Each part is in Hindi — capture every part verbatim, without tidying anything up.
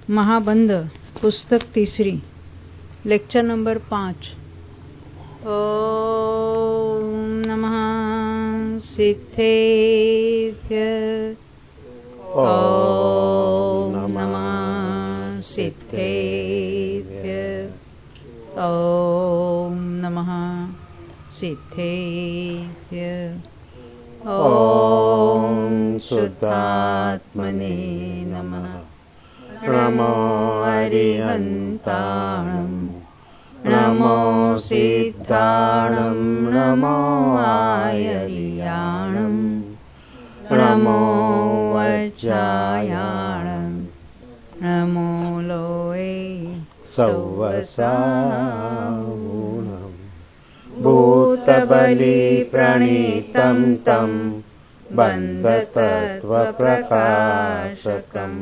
महाबंध पुस्तक तीसरी, लेक्चर नंबर पाँच। ओम नमः सिद्धेभ्य। ओम नमः सिद्धेभ्य। ओम नमः सिद्धेभ्य। ओम शुद्धात्मने नमः। नमो अरिहन्ताणं, नमो सिद्धाणं, नमो आयर्याणं, नमो वज्रायाणं, नमो लोये सौवसावूणं। भूतबलिप्रणीतं तं बन्धतत्त्वप्रकाशकम्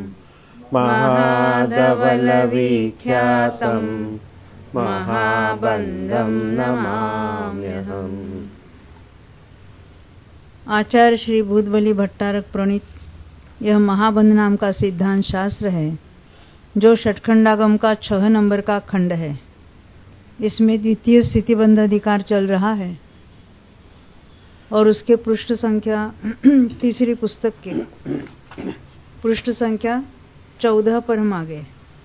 महाधवलविख्यातं महाबंधं नमाम्यहम्। आचार्य श्री भूतबली भट्टारक प्रणीत यह महाबंध नाम का सिद्धांत शास्त्र है, जो षटखंडागम का छह नंबर का खंड है। इसमें द्वितीय स्थितिबंध अधिकार चल रहा है और उसके पृष्ठ संख्या तीसरी पुस्तक के पृष्ठ संख्या चौदह पर हम आ गए।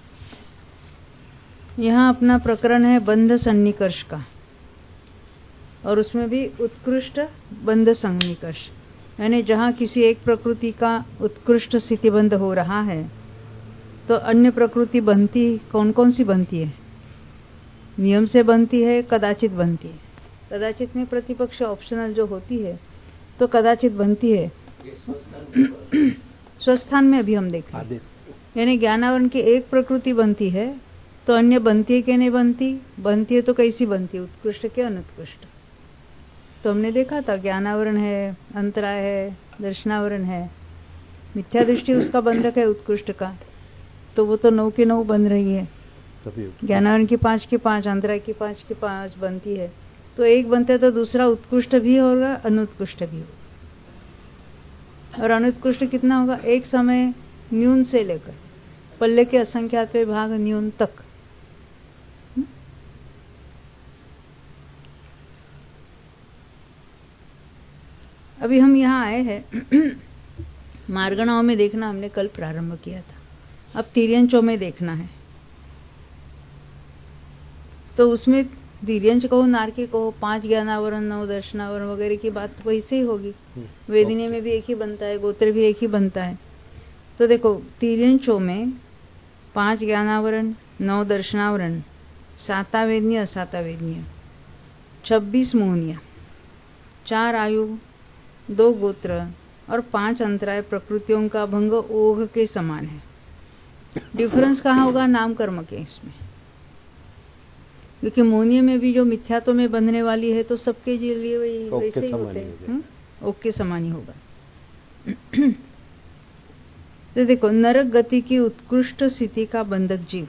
यहाँ अपना प्रकरण है बंध सन्निकर्ष का, और उसमें भी उत्कृष्ट बंध सन्निकर्ष, यानी जहाँ किसी एक प्रकृति का उत्कृष्ट स्थितिबंध हो रहा है तो अन्य प्रकृति बनती कौन कौन सी बनती है? नियम से बनती है, कदाचित बनती है। कदाचित में प्रतिपक्ष ऑप्शनल जो होती है तो कदाचित बनती है। स्वस्थान में अभी हम देखें, यानी ज्ञानावरण की एक प्रकृति बनती है तो अन्य बनती है कि नहीं बनती? बनती है तो कैसी बनती है? उत्कृष्ट के अनुत्कृष्ट? तो हमने देखा था ज्ञानावरण है, अंतराय है, दर्शनावरण है, मिथ्या दृष्टि उसका बंधक है उत्कृष्ट का, तो वो तो नौ के नौ बन रही है। ज्ञानावरण की पांच की पांच, अंतराय की पांच की पांच बनती है, तो एक बनते तो दूसरा उत्कृष्ट भी होगा, अनुत्कृष्ट भी होगा। और अनुत्कृष्ट कितना होगा? एक समय न्यून से लेकर पल्ले के असंख्यात भाग न्यून तक। अभी हम यहाँ आए हैं मार्गणाओं में देखना हमने कल प्रारंभ किया था, अब तिर्यंचों में देखना है। तो उसमें तिर्यंच कहो, नारकी कहो, पांच ज्ञानावरण, नौ दर्शनावरण वगैरह की बात तो वैसे ही होगी। वेदिनी में भी एक ही बनता है, गोत्र भी एक ही बनता है। तो देखो तिर्यंचों में पांच ज्ञानावरण, नौ दर्शनावरण, सातावेदनीय, असातावेदनीय, छब्बीस मोहनिया, चार आयु, दो गोत्र और पांच अंतराय प्रकृतियों का भंग ओघ के समान है। डिफरेंस कहाँ होगा? नाम कर्म के इसमें, क्योंकि मोहनीय में भी जो मिथ्यात्व में बंधने वाली है तो सबके लिए वैसे ही होते हैं, ओघ के समान ही होगा। तो देखो, नरक गति की उत्कृष्ट स्थिति का बंधक जीव,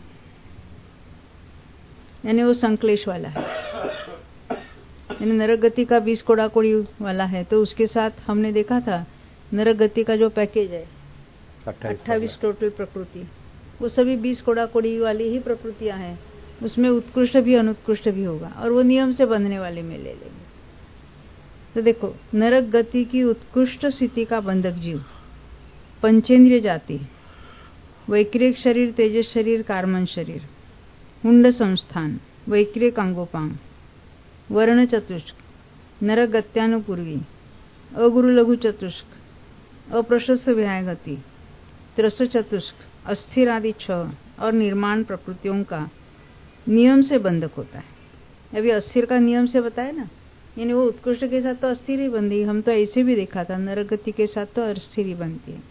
यानी वो संक्लेश वाला है, यानी नरक गति का बीस कोड़ा कोड़ी वाला है। तो उसके साथ हमने देखा था नरक गति का जो पैकेज है अट्ठाईस टोटल प्रकृति, वो सभी बीस कोड़ा कोड़ी वाली ही प्रकृतियां हैं। उसमें उत्कृष्ट भी अनुत्कृष्ट भी होगा, और वो नियम से बंधने वाले में ले लेंगे। तो देखो, नरक गति की उत्कृष्ट स्थिति का बंधक जीव पंचेंद्रिय जाति, वैक्रिक शरीर, तेजस शरीर, कार्मन शरीर, हुंड संस्थान, वैक्रिक अंगोपांग, वर्ण चतुष्क, नरक गत्यानुपूर्वी, अगुरु लघु चतुष्क, अप्रशस्त विहाय गति, त्रस चतुष्क, अस्थिर आदि छह और निर्माण प्रकृतियों का नियम से बंधक होता है। अभी अस्थिर का नियम से बताया ना, यानी वो उत्कृष्ट के साथ तो अस्थिर ही बंधी। हम तो ऐसे भी देखा था, नरक गति के साथ तो अस्थिर ही बनती है।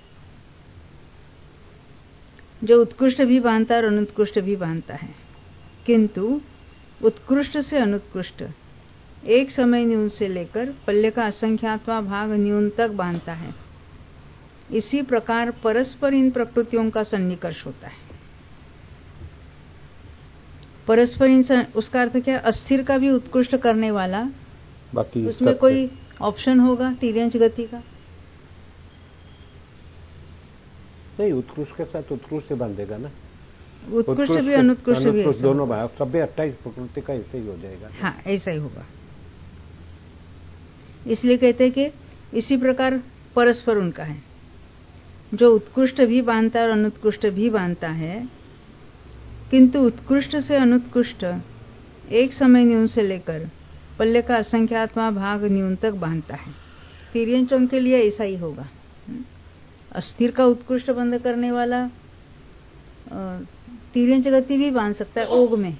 जो उत्कृष्ट भी बांधता है और अनुत्कृष्ट भी बांधता है, किंतु उत्कृष्ट से अनुत्कृष्ट एक समय न्यून से लेकर पल्ले का असंख्यातवा भाग न्यून तक बांधता है। इसी प्रकार परस्पर इन प्रकृतियों का सन्निकर्ष होता है। परस्पर इन, उसका अर्थ क्या? अस्थिर का भी उत्कृष्ट करने वाला, बाकी उसमें कोई ऑप्शन होगा तिर्यंच गति का? नहीं, उत्कृष्ट के साथ उत्कृष्ट से बांधेगा ना, उत्कृष्ट भी अनुत्कृष्ट भी दोनों भाव सभी अट्ठाईस प्रकृति का ऐसे ही हो जाएगा। हाँ, ऐसा ही होगा। इसलिए कहते हैं कि इसी प्रकार परस्पर उनका है, जो उत्कृष्ट भी बांधता है और अनुत्कृष्ट भी बांधता है, किंतु उत्कृष्ट से अनुत्कृष्ट एक समय न्यून से लेकर पल्ले का असंख्यात्मा भाग न्यून तक बांधता है। तिर्यंचों के लिए ऐसा ही होगा। अस्थिर का उत्कृष्ट बंध करने वाला तिर्यंच गति भी बांध सकता है ओग में।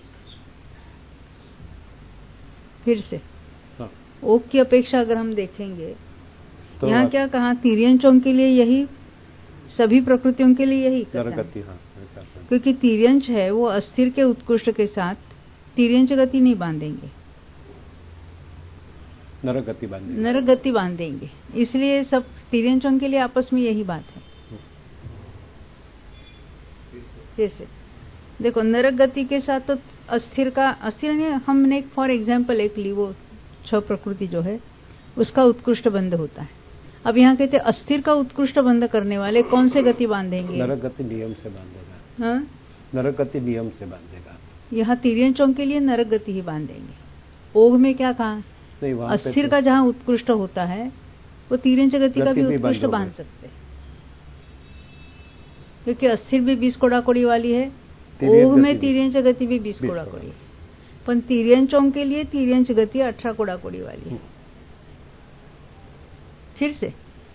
फिर से हाँ। ओग की अपेक्षा अगर हम देखेंगे तो यहाँ क्या कहा, तिर्यंचों के लिए यही, सभी प्रकृतियों के लिए यही करता है। हाँ, क्योंकि तिर्यंच है वो अस्थिर के उत्कृष्ट के साथ तिर्यंच गति नहीं बांधेंगे, नरक गति बांधेंगे, नरक गति बांधेंगे। इसलिए सब तिर्यंचों के लिए आपस में यही बात है। जैसे देखो, नरक गति के साथ तो अस्थिर का, अस्थिर ने हमने फॉर एग्जाम्पल एक ली, वो छह प्रकृति जो है उसका उत्कृष्ट बंध होता है। अब यहाँ कहते अस्थिर का उत्कृष्ट बंध करने वाले कौन से गति बांधेंगे? नरक गति नियम से बांधेगा। हाँ, नरक गति नियम से बांधेगा। यहाँ तिर्यंचों के लिए नरक गति ही बांधेंगे। ओग में क्या कहा, अस्थिर का जहाँ उत्कृष्ट होता है वो तिर्यंच गति का भी उत्कृष्ट बांध सकते हैं, क्योंकि अस्थिर भी बीस कोड़ाकोड़ी वाली है, ओग में तिर्यंच गति भी बीस कोड़ाकोड़ी है, पर तिर्यंचों के लिए तिर्यंच गति अठारह कोड़ाकोड़ी वाली है। फिर से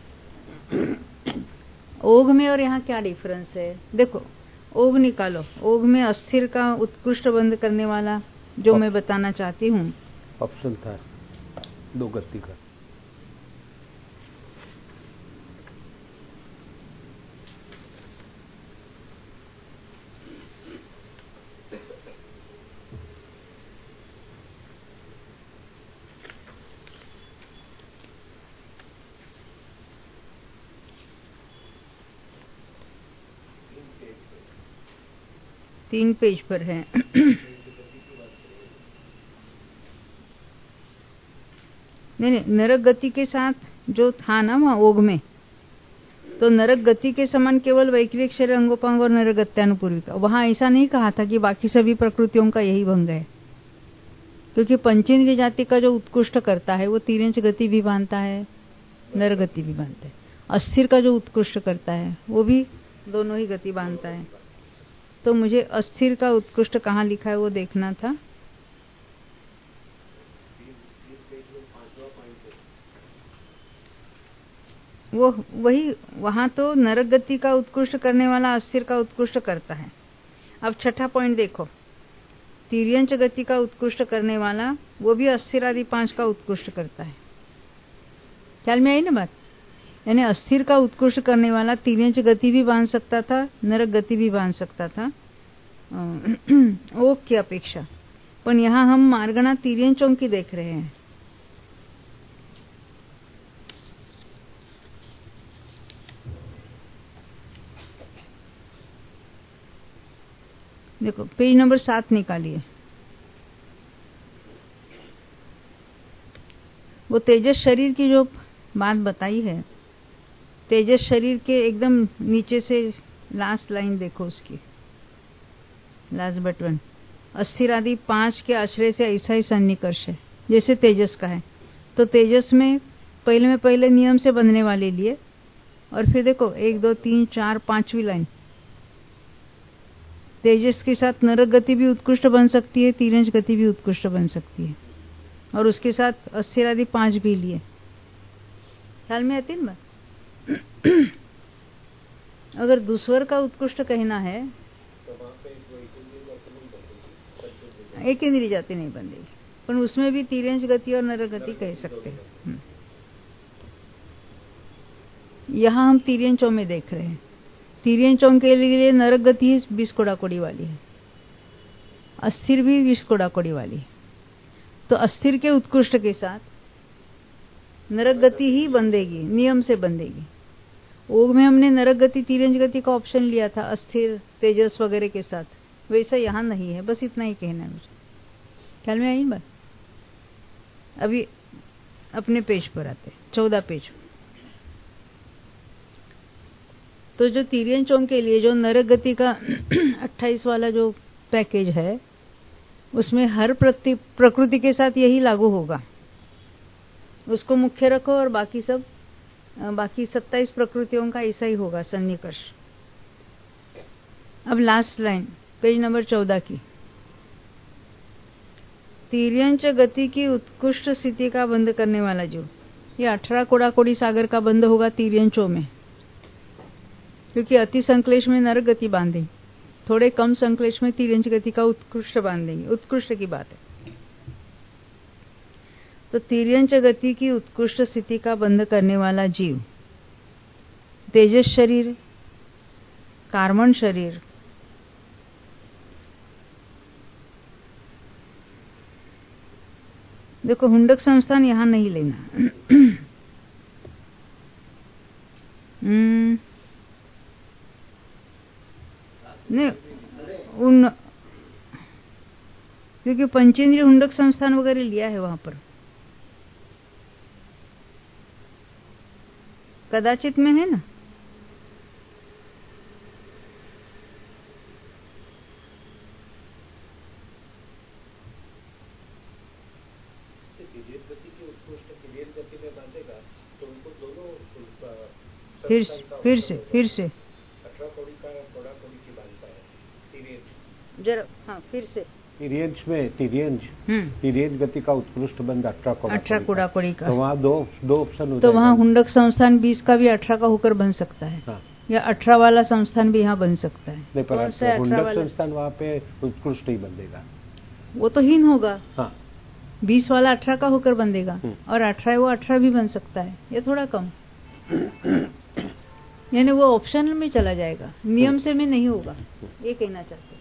ओग में और यहाँ क्या डिफरेंस है? देखो, ओग निकालो, ओग में अस्थिर का उत्कृष्ट बंध करने वाला जो मैं बताना चाहती हूँ, ऑप्शन था दो गति का। तीन पेज पर है। नहीं नहीं, नरक गति के साथ जो था ना वहाँ ओग में, तो नरक गति के समान केवल वैक्रिक शरीर अंगोपांग और नरक गत्यानुपूर्विका, वहां ऐसा नहीं कहा था कि बाकी सभी प्रकृतियों का यही भंग है, क्योंकि पंचेंद्रिय जाति का जो उत्कृष्ट करता है वो तिर्यंच गति भी बांधता है, नरक गति भी बांधता है। अस्थिर का जो उत्कृष्ट करता है वो भी दोनों ही गति बांधता है। तो मुझे अस्थिर का उत्कृष्ट कहाँ लिखा है वो देखना था। वो वही, वहां तो नरक गति का उत्कृष्ट करने वाला अस्थिर का उत्कृष्ट करता है। अब छठा पॉइंट देखो, तिर्यंच गति का उत्कृष्ट करने वाला वो भी अस्थिर आदि पांच का उत्कृष्ट करता है। ख्याल में आई ना बात? यानी अस्थिर का उत्कृष्ट करने वाला तिर्यंच गति भी बांध सकता था, नरक गति भी बांध सकता था ओग की अपेक्षा, पर यहाँ हम मार्गणा तिर्यंचों की देख रहे हैं। देखो पेज नंबर सात निकालिए। वो तेजस शरीर की जो बात बताई है, तेजस शरीर के एकदम नीचे से लास्ट लाइन देखो, उसकी लास्ट बटन, अस्थिर आदि पांच के आश्रय से ऐसा ही सन्निकर्ष है जैसे तेजस का है। तो तेजस में पहले में पहले नियम से बंधने वाले लिए, और फिर देखो एक दो तीन चार पांचवी लाइन, तेजस के साथ नरक गति भी उत्कृष्ट बन सकती है, तिर्यंच गति भी उत्कृष्ट बन सकती है, और उसके साथ अस्थिर आदि पांच भी लिए। ख्याल में आती ना? अगर दूसवर का उत्कृष्ट कहना है एक इंद्रिय जाति नहीं बनेगी, पर उसमें भी तिर्यंच गति और नरक गति कह सकते हैं। यहाँ हम तिर्यंचों में देख रहे हैं, तिर्यंचों के लिए नरक गति ही बीस कोड़ाकोड़ी वाली है, अस्थिर भी बीस कोड़ाकोड़ी वाली है। तो अस्थिर के उत्कृष्ट के साथ नरक गति ही बंधेगी, नियम से बंधेगी। ओग में हमने नरक गति तिर्यंच गति का ऑप्शन लिया था अस्थिर तेजस वगैरह के साथ, वैसा यहाँ नहीं है। बस इतना ही कहना है मुझे। ख्याल में आई बात? अभी अपने पेज पर आते, चौदह पेज। तो जो तिर्यन चोम के लिए जो नरक गति का अट्ठाईस वाला जो पैकेज है, उसमें हर प्रकृति के साथ यही लागू होगा। उसको मुख्य रखो और बाकी सब बाकी सत्ताईस प्रकृतियों का ऐसा ही होगा सन्निकर्ष। अब लास्ट लाइन पेज नंबर चौदह की, तिर्यंच गति की उत्कृष्ट स्थिति का बंद करने वाला जीव, ये अठारह कोड़ा कोड़ी सागर का बंद होगा तिर्यंचों में, क्योंकि अति संक्लेश में नरक गति बांधेंगे, थोड़े कम संक्लेश में तिर्यंच गति का उत्कृष्ट बांधेंगे। उत्कृष्ट की बात है। तो तिर्यंच गति की उत्कृष्ट स्थिति का बंध करने वाला जीव तेजस शरीर, कार्बन शरीर, देखो हुंडक संस्थान यहां नहीं लेना। नहीं उन, क्योंकि पंचेंद्रिय हुंडक संस्थान वगैरह लिया है वहां पर, कदाचित में है ना। फिर फिर से फिर से जरा हाँ फिर से तिर्यंच में तिर्यंच तिर्यंच गति का उत्कृष्ट बंद अठारह कोड़ा अठारह कोड़ा कोड़ी का, तो वहाँ दो दो ऑप्शन हो तो वहाँ हुंडक संस्थान बीस का भी अठारह का होकर बन सकता है। हाँ। या अठारह वाला संस्थान भी यहाँ बन सकता है। नहीं, पर हुंडक संस्थान वहाँ पे उत्कृष्ट ही बंदेगा, वो तो हीन होगा। हाँ। बीस वाला अठारह का होकर बंदेगा और अठारह वो अठारह भी बन सकता है, ये थोड़ा कम यानी वो ऑप्शनल में चला जाएगा, नियम से में नहीं होगा, ये कहना चाहते हैं।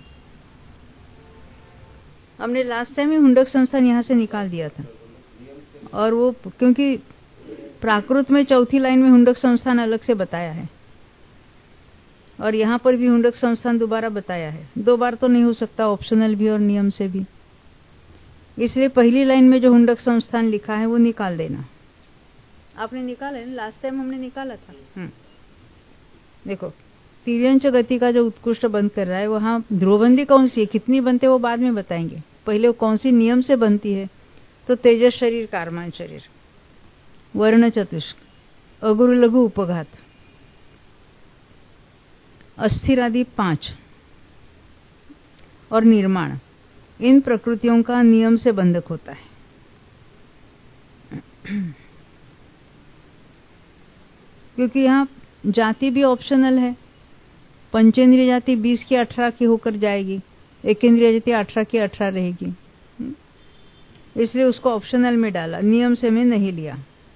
हमने लास्ट टाइम ही हुंडक संस्थान यहाँ से निकाल दिया था, और वो क्योंकि प्राकृत में चौथी लाइन में हुंडक संस्थान अलग से बताया है और यहाँ पर भी हुंडक संस्थान दोबारा बताया है। दो बार तो नहीं हो सकता, ऑप्शनल भी और नियम से भी, इसलिए पहली लाइन में जो हुंडक संस्थान लिखा है वो निकाल देना। आपने निकाला है, लास्ट टाइम हमने निकाला था। हम्म देखो तिर्यंच गति का जो उत्कृष्ट बंद कर रहा है, वहां ध्रुवबंदी कौन सी है, कितनी बनते वो बाद में बताएंगे, पहले वो कौन सी नियम से बनती है। तो तेजस शरीर, कार्मान शरीर, वर्ण चतुष्क, अगुरु लघु उपघात, अस्थिर आदि पांच और निर्माण, इन प्रकृतियों का नियम से बंधक होता है। क्योंकि यहाँ जाति भी ऑप्शनल है, पंचेंद्रिय जाति बीस की अठारह की होकर जाएगी, एकेंद्रिय जाति अठारह की अठारह रहेगी, इसलिए उसको ऑप्शनल में डाला, नियम से में नहीं लिया।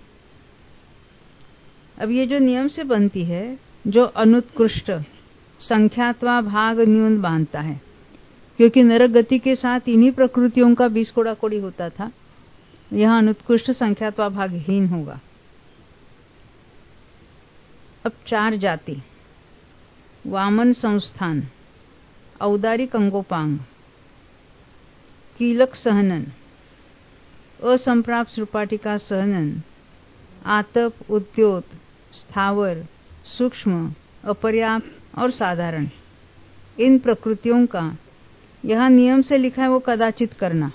अब ये जो नियम से बनती है, जो अनुत्कृष्ट संख्यात्वा भाग न्यून बांधता है, क्योंकि नरक गति के साथ इन्हीं प्रकृतियों का बीस कोड़ा कोड़ी होता था, यहाँ अनुत्कृष्ट संख्यात्वा भागहीन होगा। अब चार जाति, वामन संस्थान, औदारिक अंगोपांग, कीलक सहनन, असंप्राप्त सुपाटिका सहनन, आतप, उद्योत, स्थावर, सूक्ष्म, अपर्याप्त और साधारण, इन प्रकृतियों का यहाँ नियम से लिखा है वो कदाचित करना।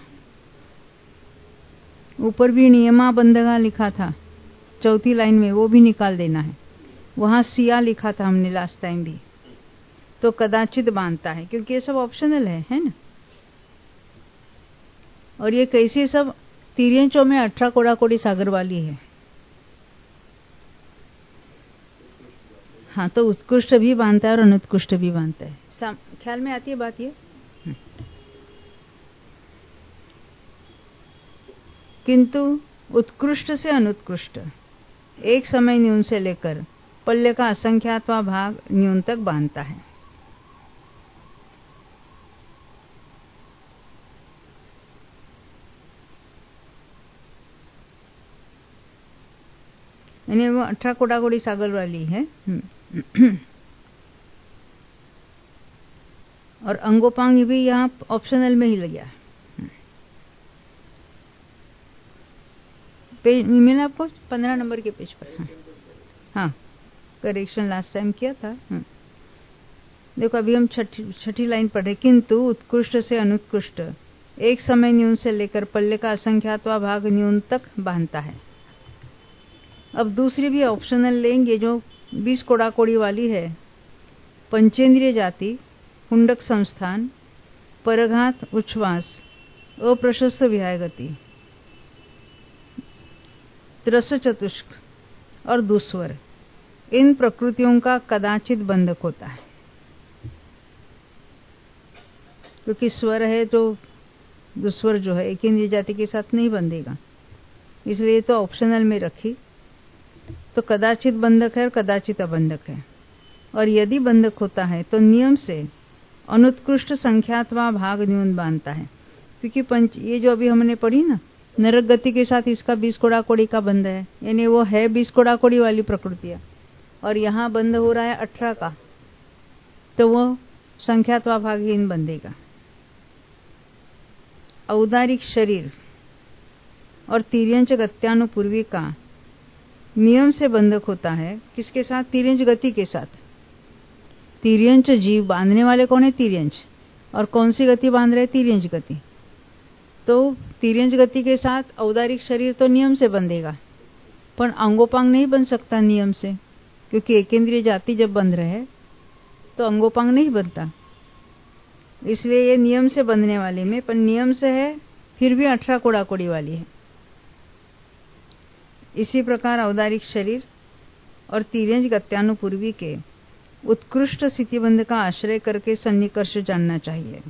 ऊपर भी नियमा बंधगा लिखा था चौथी लाइन में, वो भी निकाल देना है। वहां सिया लिखा था हमने लास्ट टाइम भी, तो कदाचित बांधता है, क्योंकि ये सब ऑप्शनल है, है ना। और ये कैसे सब तिर्यंचों में अठारह कोड़ा कोड़ी सागर वाली है। हाँ, तो उत्कृष्ट भी बांधता है और अनुत्कृष्ट भी बांधता है। ख्याल में आती है बात ये। किंतु उत्कृष्ट से अनुत्कृष्ट एक समय न्यून से लेकर पल्ले का असंख्यात्वा भाग न्यून तक बांधता है। यानी वो अठारह कोड़ा कोड़ी सागर वाली है। और अंगोपांग भी यहाँ ऑप्शनल में ही लगा है। पेज मिला आपको पंद्रह नंबर के पेज पर। हाँ, हाँ। करेक्शन लास्ट टाइम किया था। देखो अभी हम छठी छठी लाइन पढ़े, किंतु उत्कृष्ट से अनुत्कृष्ट एक समय न्यून से लेकर पल्ले का असंख्यातवा भाग न्यून तक बांधता है। अब दूसरी भी ऑप्शनल लेंगे जो बीस कोड़ा कोड़ी वाली है। पंचेंद्रिय जाति, कुंडक संस्थान, परघात, उच्छ्वास, अप्रशस्त विहाय गति, त्रस चतुष्क और दुस्वर, इन प्रकृतियों का कदाचित बंधक होता है। क्योंकि स्वर है तो दुस्वर जो है एक इंद्रिय जाति के साथ नहीं बंधेगा, इसलिए तो ऑप्शनल में रखी। तो कदाचित बंधक है और कदाचित अबंधक है। और यदि बंधक होता है तो नियम से अनुत्कृष्ट संख्यात्वा भाग न्यून बांधता है। क्योंकि पंच ये जो अभी हमने पढ़ी ना, नरक गति के साथ इसका बीस कोड़ा कोड़ी का बंध है, यानी वो है बीस कोड़ा कोड़ी वाली प्रकृतियां, और यहाँ बंध हो रहा है अठारह का, तो वो संख्यात्वा भागहीन बंधेगा। औदारिक शरीर और तिर्यंच गत्यानुपूर्वी का नियम से बंधक होता है। किसके साथ? तिर्यंच गति के साथ। तिर्यंच जीव बांधने वाले कौन है? तिर्यंच। और कौन सी गति बांध रहे? तिर्यंच गति। तो तिर्यंच गति के साथ औदारिक शरीर तो नियम से बंधेगा, पर अंगोपांग नहीं बन सकता नियम से, क्योंकि एकेंद्रिय जाति जब बंध रहे तो अंगोपांग नहीं बनता। इसलिए ये नियम से बंधने वाले में, पर नियम से है फिर भी अठारह कोड़ा कोड़ी वाली है। इसी प्रकार औदारिक शरीर और तिर्यंच गत्यानुपूर्वी के उत्कृष्ट स्थितिबंध का आश्रय करके सन्निकर्ष जानना चाहिए।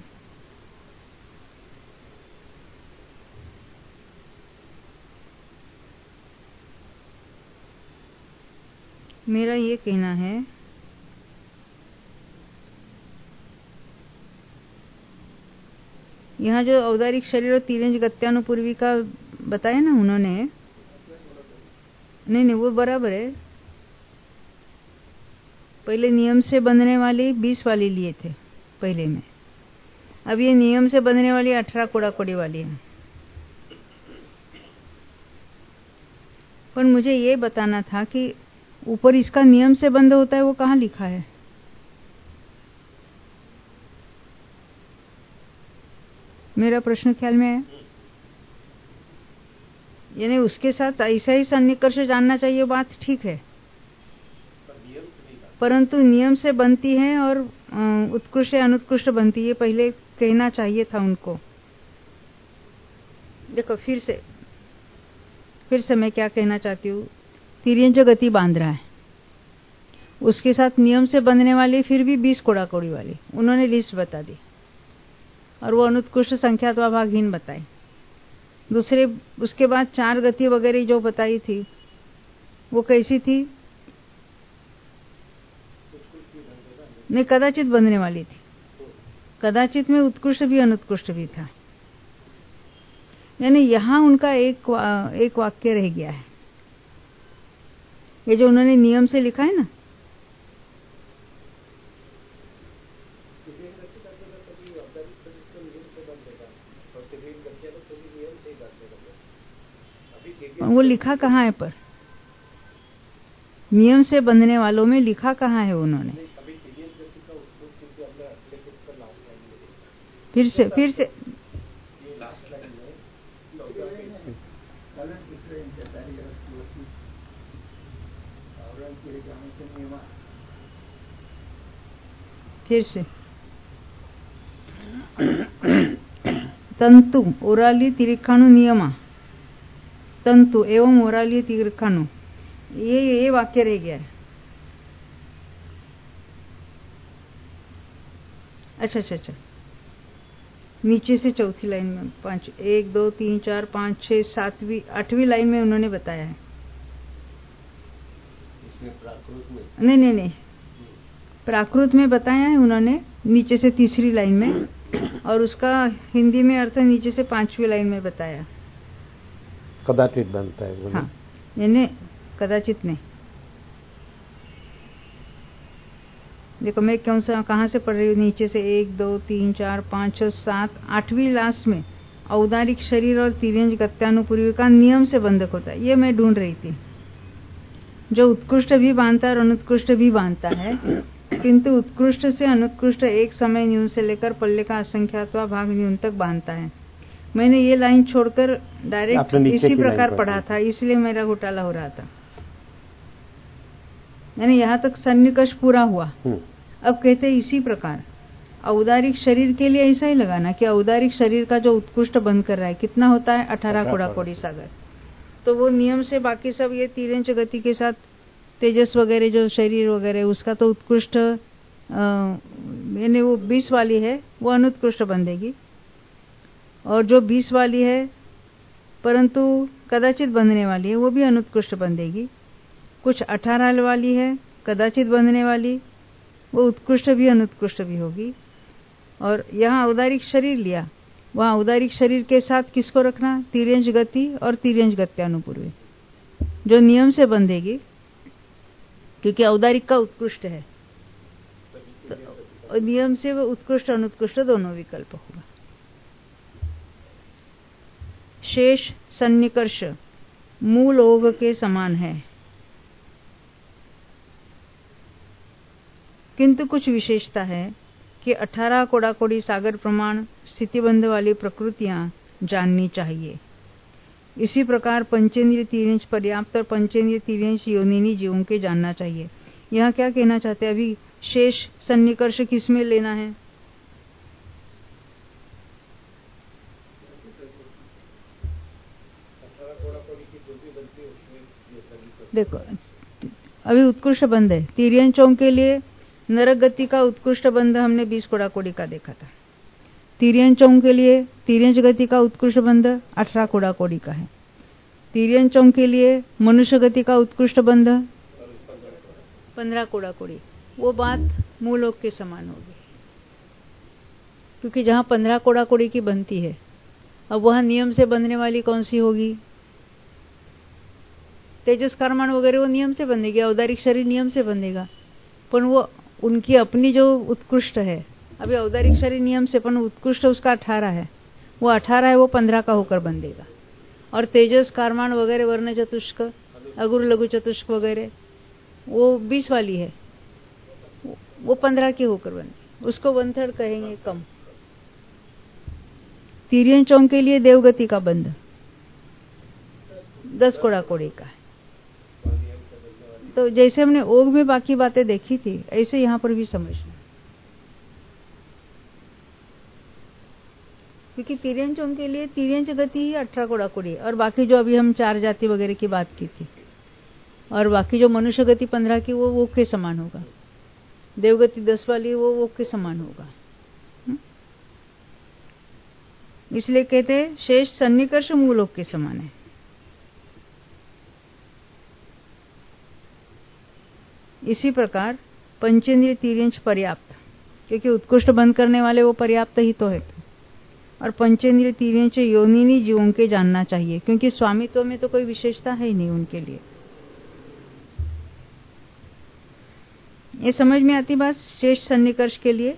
मेरा ये कहना है यहाँ जो औदारिक शरीर और तिर्यंच गत्यानुपूर्वी का बताया ना उन्होंने, नहीं नहीं वो बराबर है। पहले नियम से बंधने वाली बीस वाली लिए थे पहले में, अब ये नियम से बंधने वाली अठारह कोड़ा कोड़ी वाली है। पर मुझे ये बताना था कि ऊपर इसका नियम से बंध होता है, वो कहाँ लिखा है? मेरा प्रश्न ख्याल में है, यानी उसके साथ ऐसा ही सन्निकर्ष जानना चाहिए, बात ठीक है, परंतु नियम से बनती है और उत्कृष्ट या अनुत्कृष्ट बनती है, पहले कहना चाहिए था उनको। देखो फिर से फिर से मैं क्या कहना चाहती हूँ। तिर्यंच गति बांध रहा है, उसके साथ नियम से बंधने वाली फिर भी बीस कोड़ा कोड़ी वाली, उन्होंने लिस्ट बता दी और वो अनुत्कृष्ट संख्यात्वा भागहीन बताई। दूसरे उसके बाद चार गति वगैरह जो बताई थी वो कैसी थी? नहीं, कदाचित बंधने वाली थी। कदाचित में उत्कृष्ट भी अनुत्कृष्ट भी था, यानी यहां उनका एक वा, एक वाक्य रह गया है। ये जो उन्होंने नियम से लिखा है ना, वो लिखा कहाँ है? पर नियम से बंधने वालों में लिखा कहाँ है उन्होंने? फिर से फिर से फिर से तंतु ओराली तिरिखानु नियमा, तंतु एवं ओराली तिरिखानु, ये ये वाक्य रह गया है। अच्छा अच्छा अच्छा नीचे से चौथी लाइन में पांच, एक दो तीन चार पांच छह सातवीं आठवीं लाइन में उन्होंने बताया है। इसमें प्राकृत में नहीं नहीं नहीं प्राकृत में बताया है उन्होंने नीचे से तीसरी लाइन में, और उसका हिंदी में अर्थ नीचे से पांचवी लाइन में बताया। कदाचित बनता है। हाँ, यानी कदाचित नहीं। देखो मैं कौन सा कहाँ से पढ़ रही हूँ, नीचे से एक दो तीन चार पाँच छह सात आठवीं लास्ट में औदारिक शरीर और तिर्यंच गत्यानुपूर्वी का नियम से बंधक होता है, ये मैं ढूंढ रही थी। जो उत्कृष्ट भी बांधता है और अनुत्कृष्ट भी बांधता है, किंतु उत्कृष्ट से अनुत्कृष्ट एक समय न्यून से लेकर पल्ले का असंख्यातवा भाग न्यून तक बांधता है। मैंने ये लाइन छोड़कर डायरेक्ट इसी प्रकार पढ़ा था, इसलिए मेरा घोटाला हो रहा था। यानी यहाँ तक सन्निकर्ष पूरा हुआ। अब कहते इसी प्रकार औदारिक शरीर के लिए ऐसा ही लगाना कि औदारिक शरीर का जो उत्कृष्ट बंध कर रहा है कितना होता है, अठारह कोड़ा कोड़ी सागर। तो वो नियम से बाकी सब ये तीरंच गति के साथ तेजस वगैरह जो शरीर वगैरह उसका तो उत्कृष्ट यानी वो बीस वाली है वो अनुत्कृष्ट बंधेगी, और जो बीस वाली है परंतु कदाचित बंधने वाली है वो भी अनुत्कृष्ट बंधेगी। कुछ अठारह वाली है कदाचित बंधने वाली, वो उत्कृष्ट भी अनुत्कृष्ट भी होगी। और यहाँ औदारिक शरीर लिया, वहाँ औदारिक शरीर के साथ किसको रखना, तिर्यंच गति और तिर्यंच गत्यानुपूर्वी जो नियम से बंधेगी, क्योंकि औदारिक का उत्कृष्ट है तो नियम से वो उत्कृष्ट अनुत्कृष्ट दोनों विकल्प होगा। शेष सन्निकर्ष मूल ओघ के समान है, किंतु कुछ विशेषता है कि अठारह कोड़ा कोड़ी सागर प्रमाण स्थितिबंध वाली प्रकृतियां जाननी चाहिए। इसी प्रकार पंचेंद्रिय तीर्यंच पर्याप्त और पंचेंद्रिय तीर्यंच योनिनी जीवों के जानना चाहिए। यहाँ क्या कहना चाहते हैं, अभी शेष सन्निकर्ष किसमें लेना है, देखो अभी उत्कृष्ट बंध है तीर्यंचों के लिए। नरक गति का उत्कृष्ट बंध हमने बीस कोड़ा कोड़ी का देखा था। तिर्यंचों के लिए तिर्यंच गति का उत्कृष्ट बंध अठारह कोड़ा कोड़ी का है। तिर्यंचों के लिए मनुष्य गति का उत्कृष्ट बंध पंद्रह कोड़ा कोड़ी। वो बात मूलोक के समान होगी, क्योंकि जहां पंद्रह कोड़ा कोड़ी की बनती है, अब वहां नियम से बंधने वाली कौन सी होगी, तेजस कर्मण वगैरह वो नियम से बंधेगी, औदारिक शरीर नियम से बंधेगा, पर वो उनकी अपनी जो उत्कृष्ट है, अभी औदारिक शरीर नियम से पण उत्कृष्ट उसका अठारह है, वो अठारह है वो पंद्रह का होकर बंधेगा। और तेजस कारमान वगैरह वर्ण चतुष्क अगुर लघु चतुष्क वगैरह वो बीस वाली है, वो पंद्रह की होकर बंधे, उसको वन थर्ड कहेंगे कम। तिर्यंचों के लिए देवगति का बंध दस कोड़ा कोड़ी का है। तो जैसे हमने ओघ में बाकी बातें देखी थी ऐसे यहां पर भी समझना, क्योंकि तिर्यंचों के लिए तिर्यंच गति ही अठारह कोड़ा कोड़ी, और बाकी जो अभी हम चार जाति वगैरह की बात की थी, और बाकी जो मनुष्य गति पंद्रह की वो वो के समान होगा, देवगति दस वाली वो वो के समान होगा। इसलिए कहते हैं शेष सन्निकर्ष मूलोक के समान है। इसी प्रकार पंचेंद्रिय तिर्यंच पर्याप्त, क्योंकि उत्कृष्ट बंद करने वाले वो पर्याप्त ही तो है, और पंचेंद्रिय तिर्यंच योनिनी जीवों के जानना चाहिए, क्योंकि स्वामित्व में तो कोई विशेषता है ही नहीं उनके लिए। ये समझ में आती बात शेष सन्निकर्ष के लिए।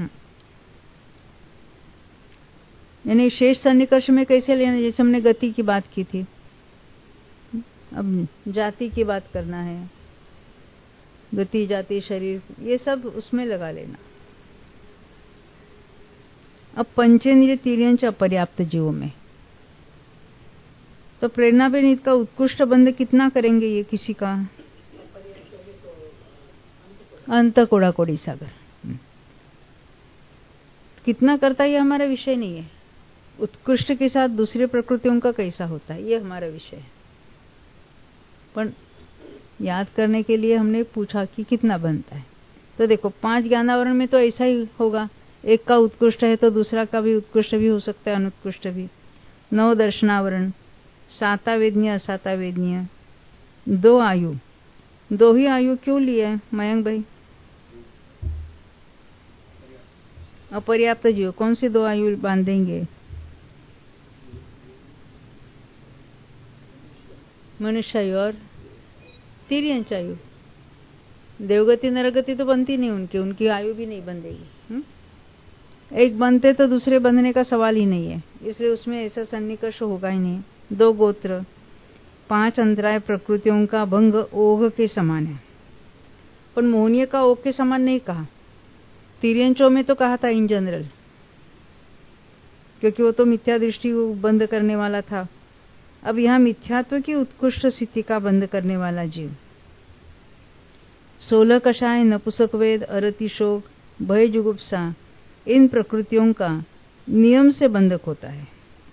यानी शेष सन्निकर्ष में कैसे लेना, जैसे हमने गति की बात की थी, अब जाति की बात करना है, गति जाति शरीर ये सब उसमें लगा लेना। अब पंचेंद्रिय तिर्यंच अपर्याप्त जीवों में तो प्रेरणा बेनीत का उत्कृष्ट बंध कितना करेंगे, ये किसी का अंत कोड़ा कोड़ी सागर कितना करता है ये हमारा विषय नहीं है। उत्कृष्ट के साथ दूसरी प्रकृतियों का कैसा होता है ये हमारा विषय है, पर याद करने के लिए हमने पूछा कि कितना बनता है। तो देखो पांच ज्ञानावरण में तो ऐसा ही होगा, एक का उत्कृष्ट है तो दूसरा का भी उत्कृष्ट भी हो सकता है, अनुत्कृष्ट भी। नौ दर्शनावरण, साता वेदनीय असाता वेदनीय, दो आयु, दो ही आयु क्यों लिए मयंक भाई, अपर्याप्त जीव कौन सी दो आयु बांधेंगे, मनुष्य आयु और तिर्यंच आयु। देवगति नरगति तो बनती नहीं उनकी, उनकी आयु भी नहीं बंधेगी। एक बनते तो दूसरे बंधने का सवाल ही नहीं है, इसलिए उसमें ऐसा सन्निकर्ष होगा ही नहीं। दो गोत्र, पांच अंतराय प्रकृतियों का भंग ओघ के समान है। पर मोहनीय का ओघ के समान नहीं कहा, तिर्यंचों में तो कहा था इन जनरल, क्योंकि वो तो मिथ्या दृष्टि बंद करने वाला था। अब यहां मिथ्यात्व की उत्कृष्ट स्थिति का बंद करने वाला जीव सोलह कषाय, नपुंसक वेद, अरति शोक, भय जुगुप्सा, इन प्रकृतियों का नियम से बंधक होता है,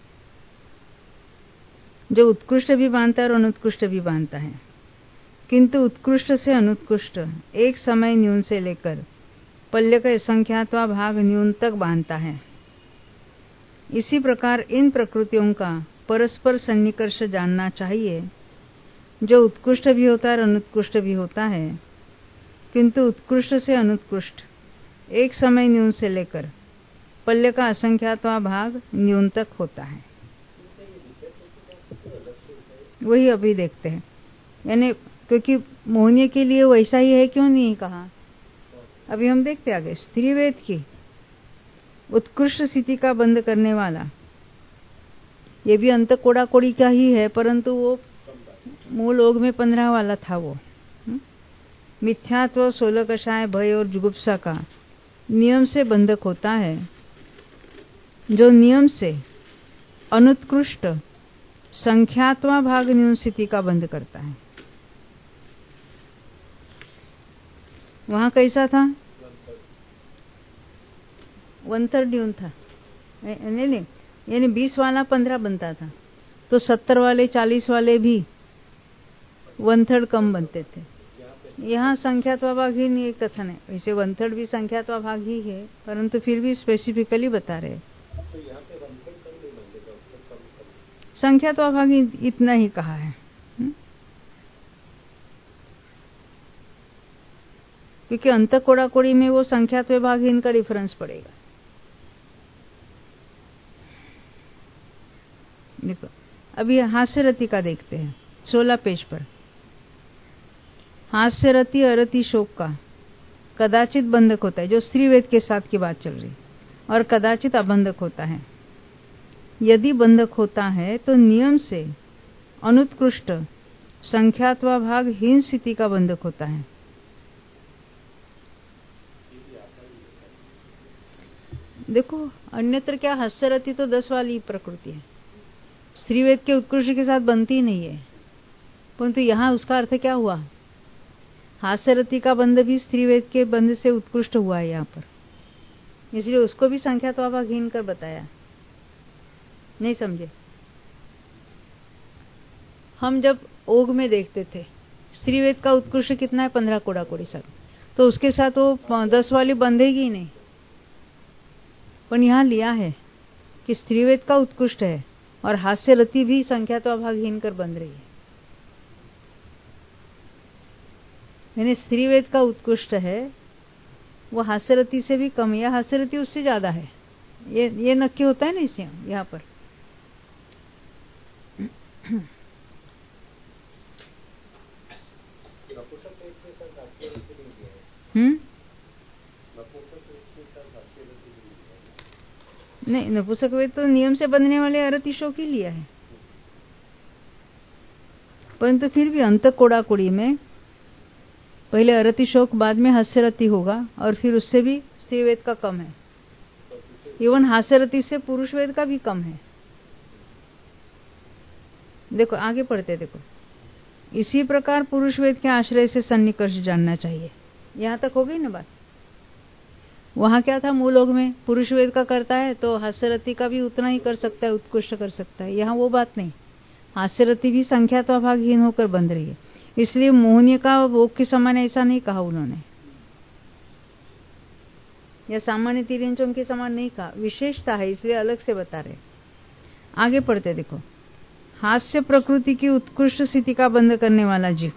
जो उत्कृष्ट भी बांधता है और अनुत्कृष्ट भी बांधता है, किंतु उत्कृष्ट से अनुत्कृष्ट एक समय न्यून से लेकर पल्य का असंख्यात्वा भाग न्यून तक बांधता है। इसी प्रकार इन प्रकृतियों का परस्पर सन्निकर्ष जानना चाहिए, जो उत्कृष्ट भी होता है और अनुत्कृष्ट भी होता है, किंतु उत्कृष्ट से अनुत्कृष्ट एक समय न्यून से लेकर पल्य का असंख्यात्वा भाग न्यून तक होता है। वही अभी देखते हैं, यानी क्योंकि मोहनीय के लिए वैसा ही है, क्यों नहीं कहा, अभी हम देखते आगे। स्त्री वेद की उत्कृष्ट स्थिति का बंद करने वाला, ये भी अंत कोड़ा कोड़ी का ही है, परंतु वो मूल ओघ में पंद्रह वाला था। वो मिथ्यात्व, सोलह कषाय, भय और जुगुप्सा का नियम से बंधक होता है, जो नियम से अनुत्कृष्ट संख्यात्वा भाग न्यून स्थिति का बंध करता है। वहां कैसा था, वन थर्ड न्यून था, नहीं नहीं, यानी बीस वाला पंद्रह बनता था, तो सत्तर वाले चालीस वाले भी वन थर्ड कम बनते थे। यहाँ संख्यात्वा भाग ही नहीं, एक कथन है, वैसे वन थर्ड भी संख्यात्वा भाग ही है, परंतु फिर भी स्पेसिफिकली बता रहे संख्यात्वा भाग इतना ही कहा है। हुँ? क्योंकि अंत कोड़ा कोड़ी में वो संख्यात्व भाग ही इनका डिफरेंस पड़ेगा। देखो अभी हास्यरति का देखते हैं, सोलह पेज पर। हास्यरति अरति शोक का कदाचित बंधक होता है, जो स्त्री वेद के साथ की बात चल रही, और कदाचित अबंधक होता है। यदि बंधक होता है तो नियम से अनुत्कृष्ट संख्यात्वा भाग हीन स्थिति का बंधक होता है। देखो अन्यत्र क्या, हास्यरति तो दस वाली प्रकृति है, स्त्रीवेद के उत्कृष्ट के साथ बनती नहीं है, परंतु यहाँ उसका अर्थ क्या हुआ, हास्यरति का बंध भी स्त्रीवेद के बंध से उत्कृष्ट हुआ है यहाँ पर, इसलिए उसको भी संख्यात्वा भाग हीन कर बताया। नहीं समझे? हम जब ओघ में देखते थे स्त्रीवेद का उत्कृष्ट कितना है, पंद्रह कोड़ा कोड़ी साथ, तो उसके साथ वो दस वाली बंधेगी नहीं, पर यहाँ लिया है कि स्त्रीवेद का उत्कृष्ट है और हास्यरति भी संख्यात्वा भाग हीन कर बंध रही है, यानी स्त्रीवेद का उत्कृष्ट है वो हास्यरति से भी कम है या हास्यरति उससे ज्यादा है, ये ये नक्की होता है ना इसे यहाँ पर। हम्म नहीं, नपुंसक वेद तो नियम से बंधने वाले अरति शोक ही लिया है, परंतु फिर भी अंत कोड़ा कोड़ी में पहले अरति शोक, बाद में हास्यरति होगा, और फिर उससे भी स्त्रीवेद का कम है, इवन हास्यरति से पुरुष वेद का भी कम है। देखो आगे पढ़ते, देखो इसी प्रकार पुरुष वेद के आश्रय से सन्निकर्ष जानना चाहिए। यहां तक हो गई ना बात। वहां क्या था, मूल ओघ में पुरुष वेद का करता है तो हास्यरति का भी उतना ही कर सकता है, उत्कृष्ट कर सकता है। यहाँ वो बात नहीं, हास्यरति भी संख्यात्वा भागहीन होकर बंध रही है, इसलिए मोहनीय का ओघ के समान ऐसा नहीं कहा उन्होंने, या सामान्य तिर्यंचों के समान नहीं कहा, विशेषता है इसलिए अलग से बता रहे। आगे पढ़ते देखो, हास्य प्रकृति की उत्कृष्ट स्थिति का बंध करने वाला जीव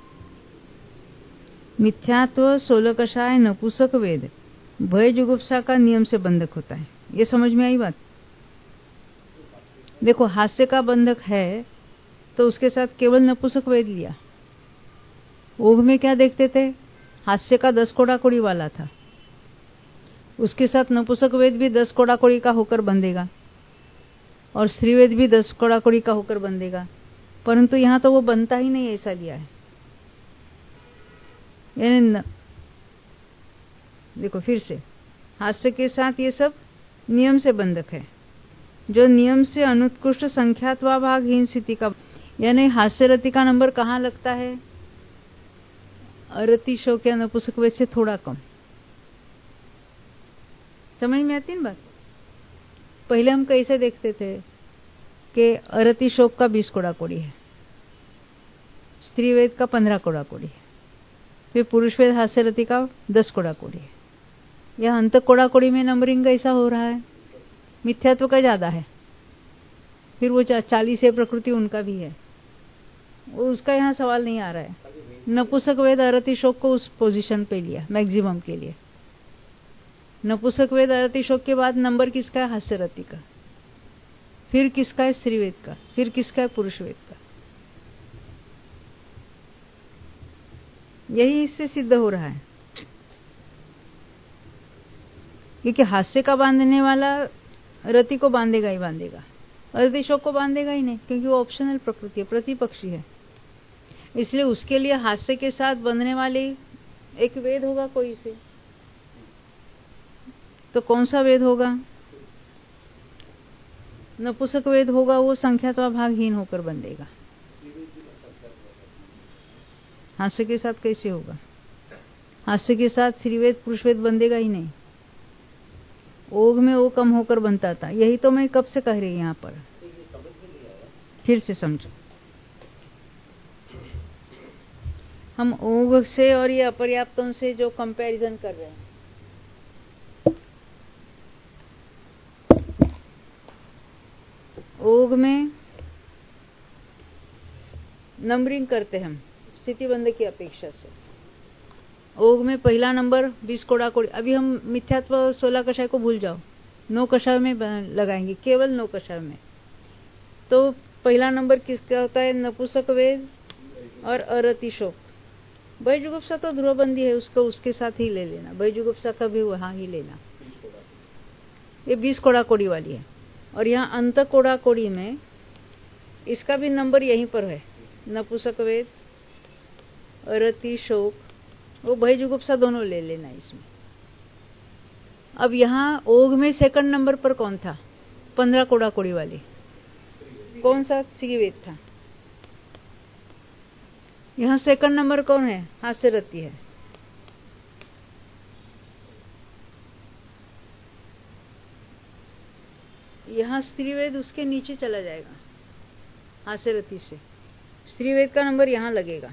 मिथ्यात्व, सोलह कषाय, नपुंसक वेद, भय जुगुप्सा का नियम से बंधक होता है। ये समझ में आई बात? देखो हास्य का बंधक है तो उसके साथ केवल नपुंसक वेद लिया। ओघ में क्या देखते थे, हास्य का दस कोड़ा कोड़ी वाला था, उसके साथ नपुंसक वेद भी दस कोड़ा कोड़ी का होकर बंधेगा और स्त्रीवेद भी दस कोड़ा कोड़ी का होकर बंधेगा, परंतु यहां तो वो बनता ही नहीं, ऐसा लिया है। यानी देखो फिर से, हास्य के साथ ये सब नियम से बंधक है, जो नियम से अनुत्कृष्ट संख्यात्वा भागहीन स्थिति का, यानी हास्य रति का नंबर कहाँ लगता है? अरति शोक या नपुंसक वेद से थोड़ा कम। समझ में आती है बात? पहले हम कैसे देखते थे कि अरति शोक का बीस कोड़ा कोड़ी है, स्त्री वेद का पंद्रह कोड़ा कोड़ी है, फिर पुरुष वेद हास्य रति का दस कोड़ा कोड़ी है। यह अंत कोड़ा कोड़ी में नंबरिंग कैसा हो रहा है? मिथ्यात्व का ज्यादा है। फिर वो चालीस है प्रकृति, उनका भी है, वो उसका यहाँ सवाल नहीं आ रहा है। नपुंसक वेद अरति शोक को उस पोजीशन पे लिया मैक्सिमम के लिए। नपुंसक वेद अरति शोक के बाद नंबर किसका है? हास्य रति का, फिर किसका है? स्त्री वेद का, फिर किसका है? पुरुष वेद का। यही इससे सिद्ध हो रहा है, क्योंकि हास्य का बांधने वाला रति को बांधेगा ही बांधेगा, अरति शोक को बांधेगा ही नहीं, क्योंकि वो ऑप्शनल प्रकृति है, प्रतिपक्षी है। इसलिए उसके लिए हास्य के साथ बंधने वाले एक वेद होगा कोई से। तो कौन सा वेद होगा? नपुंसक वेद होगा, वो संख्यात्वा भागहीन होकर बंधेगा। हास्य के साथ कैसे होगा? हास्य के साथ स्त्रीवेद पुरुषवेद बंधेगा ही नहीं। ओघ में वो कम होकर बनता था। यही तो मैं कब से कह रही हूं यहाँ पर, फिर से समझो। हम ओघ से और ये अपर्याप्तों से जो कंपैरिजन कर रहे हैं, ओघ में नंबरिंग करते हम स्थिति बंध की अपेक्षा से। ओघ में पहला नंबर बीस कोड़ा कोड़ी। अभी हम मिथ्यात्व सोलह कषाय को भूल जाओ, नौ कषाय में लगाएंगे, केवल नौ कषाय में। तो पहला नंबर किसका होता है? नपुंसक वेद और अरति शोक। बैजुगुप्सा तो ध्रुवबंदी है, उसको उसके साथ ही ले लेना। बैजुगुप्सा का भी वहां ही लेना। ये बीस कोड़ा कोड़ी वाली है। और यहाँ अंत कोड़ा कोड़ी में इसका भी नंबर यहीं पर है, नपुंसक वेद अरति शोक, वो भयजुगुप्सा दोनों ले लेना इसमें। अब यहाँ ओघ में सेकंड नंबर पर कौन था? पंद्रह कोड़ा कोड़ी वाली कौन सा? स्त्रीवेद था। यहाँ सेकंड नंबर कौन है? हास्य रति है। यहाँ स्त्रीवेद उसके नीचे चला जाएगा, हास्य रति से स्त्रीवेद का नंबर यहाँ लगेगा,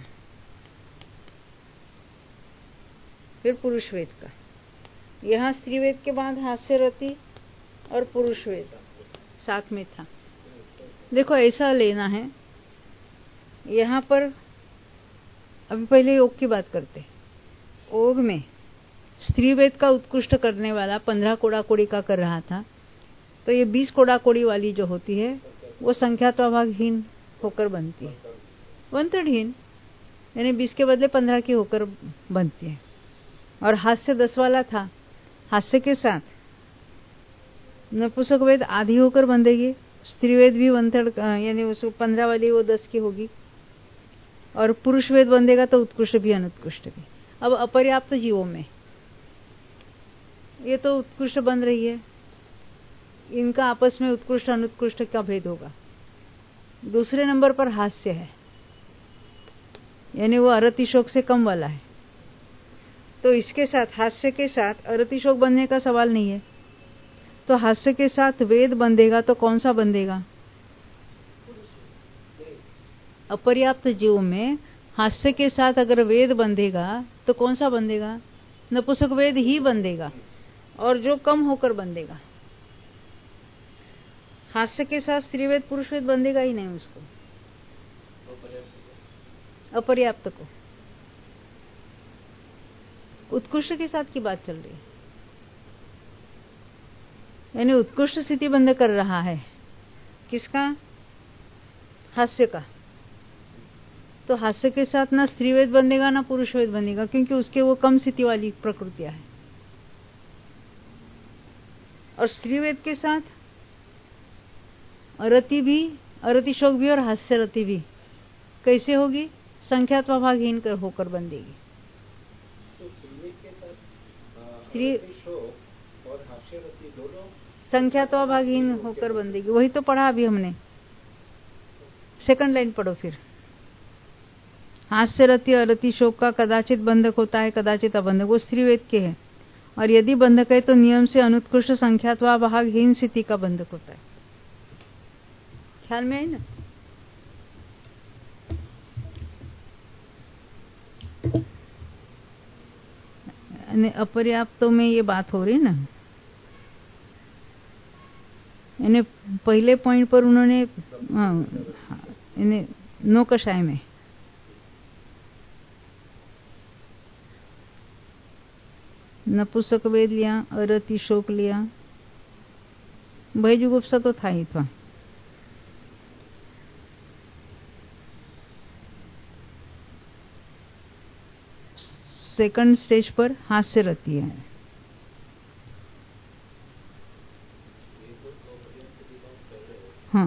फिर पुरुष वेद का। यहाँ स्त्रीवेद के बाद हास्य रति और पुरुष वेद साथ में था। देखो ऐसा लेना है। यहाँ पर अभी पहले योग की बात करते। ओघ में स्त्रीवेद का उत्कृष्ट करने वाला पंद्रह कोड़ा कोड़ी का कर रहा था, तो ये बीस कोड़ा कोड़ी वाली जो होती है वो संख्यात्वाभागहीन होकर बनती है, वंतड़हीन, यानी बीस के बदले पंद्रह की होकर बनती है। और हास्य दस वाला था, हास्य के साथ नपुंसक वेद आधी होकर बंधेगी, स्त्रीवेद भी वंतड़ यानी उसको पंद्रह वाली वो दस की होगी, और पुरुष वेद बंधेगा तो उत्कृष्ट भी अनुत्कृष्ट भी। अब अपर्याप्त जीवों में ये तो उत्कृष्ट बन रही है, इनका आपस में उत्कृष्ट अनुत्कृष्ट का भेद होगा। दूसरे नंबर पर हास्य है, यानी वो अरति शोक से कम वाला है, तो इसके साथ हास्य के साथ अरति शोक बनने का सवाल नहीं है। तो हास्य के साथ वेद बंधेगा तो कौन सा बंधेगा? अपर्याप्त जीव में हास्य के साथ अगर वेद बंधेगा तो कौन सा बंधेगा? नपुंसक वेद ही बंधेगा, और जो कम होकर बंधेगा। हास्य के साथ स्त्रीवेद पुरुष वेद बंधेगा ही नहीं उसको, अपर्याप्त को। उत्कृष्ट के साथ की बात चल रही है, यानी उत्कृष्ट स्थिति बंध कर रहा है। किसका? हास्य का। तो हास्य के साथ ना स्त्रीवेद बंधेगा ना पुरुष वेद बंधेगा, क्योंकि उसके वो कम स्थिति वाली प्रकृतियां है। और स्त्रीवेद के साथ अरति भी, अरति शोक भी और हास्य रति भी कैसे होगी? संख्यात्वा भागहीन कर होकर बंधेगी। स्त्री और हास्यरति दोनों संख्यात्वा भागहीन होकर बंधेगी। वही तो पढ़ा अभी हमने। सेकंड लाइन पढ़ो फिर। हास्यरति अरति शोक का कदाचित बंधक होता है, कदाचित अबंधक। वो स्त्रीवेद के है। और यदि बंधक है तो नियम से अनुत्कृष्ट संख्यात्वा भागहीन स्थिति का बंधक होता है। ख्याल में आई ना? अपर्याप्तों में ये बात हो रही ना। इन्हें पहले पॉइंट पर उन्होंने इन्हें नो कषाय में नपुंसक वेद लिया, अरति शोक लिया, भयजुगुप्सा तो था ही था। सेकंड स्टेज पर हास्य रति है। हाँ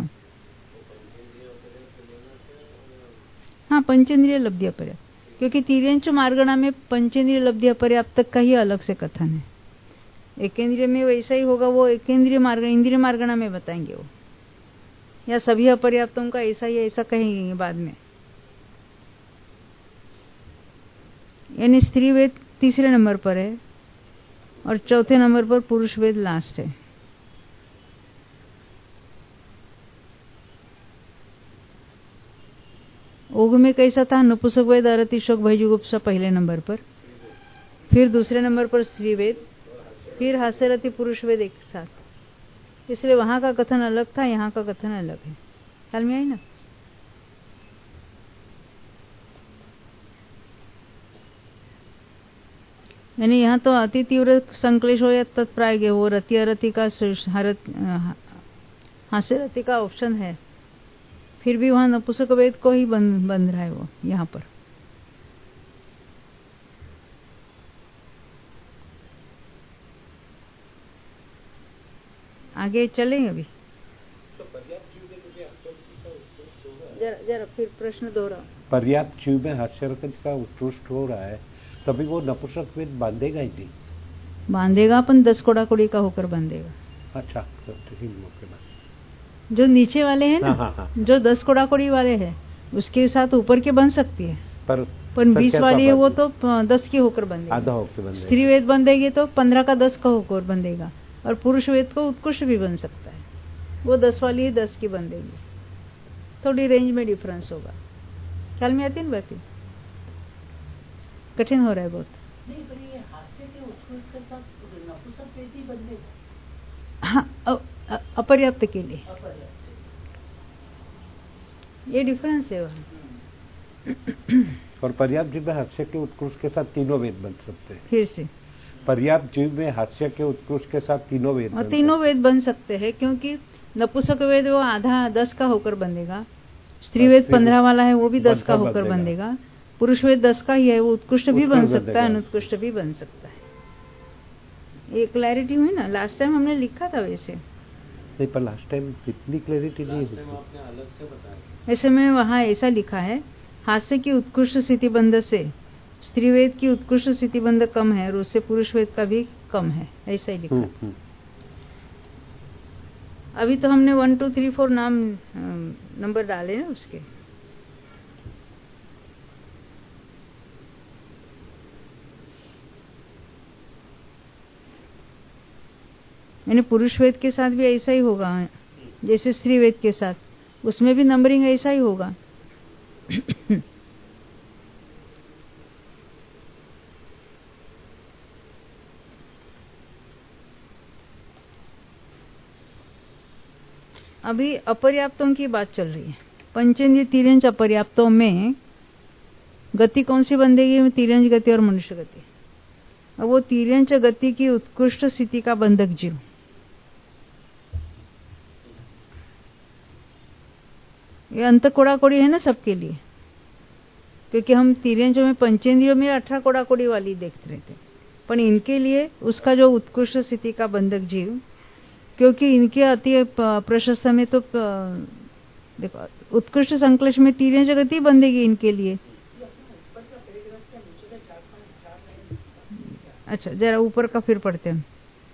हाँ पंचेंद्रिय लब्धि अपर्याप्त, क्योंकि तीर्यंच मार्गणा में पंचेंद्रिय लब्धि अपर्याप्त तक का ही अलग से कथन है। एकेंद्रिय में वैसा ही होगा, वो एकेंद्रिय मार्ग इंद्रिय मार्गणा में बताएंगे वो, या सभी अपर्याप्तों का ऐसा ही ऐसा कहेंगे बाद में। यानी स्त्री वेद तीसरे नंबर पर है और चौथे नंबर पर पुरुष वेद लास्ट है। ओघ में कैसा था? नपुंसक वेद, अरति शोक, भयजुगुप्सा पहले नंबर पर, फिर दूसरे नंबर पर स्त्री वेद, फिर हास्यरति पुरुष वेद एक साथ। इसलिए वहां का कथन अलग था, यहाँ का कथन अलग है। ख्याल में आई ना? यानी यहाँ तो अति तीव्र संक्लेश हो या तत्प्राय हो, रति अरति का हास्य रति का ऑप्शन है, फिर भी वहां नपुंसक वेद को ही बंध बंध रहा है वो यहाँ पर। आगे चलें अभी। जरा जरा फिर प्रश्न दोहराओ। पर्याप्त जीव में हास्यरति का उत्कृष्ट हो रहा है, तभी वो नपुंसक वेद बांधेगा ही नहीं। बांधेगा अपन दस कोड़ा कोड़ी का होकर बांधेगा। अच्छा तो ठीक मौके में जो नीचे वाले हैं ना, हाँ, हाँ, हाँ। जो दस कोड़ा कोड़ी वाले हैं उसके साथ ऊपर के बन सकती है, पर पर बीस वाली है वो तो दस की होकर बंधेगा। आधा होकर बंधेगा। स्त्री वेद बंधेगी तो पंद्रह का दस का होकर बंधेगा, और पुरुष वेद को उत्कृष्ट भी बन सकता है, वो दस वाली ही दस की बंधेगी। थोड़ी रेंज में डिफरेंस होगा। ख्याल में आती है ना बातें? कठिन हो रहा है बहुत। नहीं, पर ये हास्य के उत्कृष्ट के साथ नपुंसक वेद ही बंधेगा। हाँ, अपर्याप्त के लिए ये डिफरेंस है वहाँ। और पर्याप्त जीव में हास्य के उत्कृष्ट के साथ तीनों वेद बन सकते हैं। फिर से पर्याप्त जीव में हास्य के उत्कृष्ट के साथ तीनों वेद और तीनों वेद बन सकते हैं, क्योंकि नपुंसक वेद वो आधा दस का होकर बंधेगा, स्त्री वेद पंद्रह वाला है वो भी दस का होकर बंधेगा, पुरुष वेद दस का ही है वो उत्कृष्ट भी बन सकता है, अनुत्कृष्ट भी बन सकता है। ये क्लैरिटी हुई ना? लास्ट टाइम हमने लिखा था वैसे नहीं, पर लास्ट टाइम इतनी क्लैरिटी नहीं हुई। आपने अलग से बताया। ऐसे में वहाँ ऐसा लिखा है, हास्य की उत्कृष्ट स्थितिबंध से स्त्री वेद की उत्कृष्ट स्थितिबंध कम है और उससे पुरुष वेद का भी कम है, ऐसा ही लिखा। अभी तो हमने वन टू थ्री फोर नाम नंबर डाले ना उसके। यानी पुरुष वेद के साथ भी ऐसा ही होगा जैसे स्त्री वेद के साथ, उसमें भी नंबरिंग ऐसा ही होगा। अभी अपर्याप्तों की बात चल रही है। पंचेंद्रिय तीर्यंच अपर्याप्तों में गति कौन सी बंधेगी? तीर्यंच गति और मनुष्य गति। अब वो तीर्यंच गति की उत्कृष्ट स्थिति का बंधक जीव, ये अंत कोड़ा कोड़ी है ना सबके लिए, क्योंकि हम तीर्यंचों में पंचेंद्रियों में अठारह कोड़ा कोड़ी वाली देखते रहते, पर इनके लिए उसका जो उत्कृष्ट स्थिति का बंधक जीव, क्योंकि इनके अति प्रशस्त में तो देखो उत्कृष्ट संक्लेश में तीर्यंच गति बंधेगी इनके लिए। अच्छा जरा ऊपर का फिर पढ़ते हैं।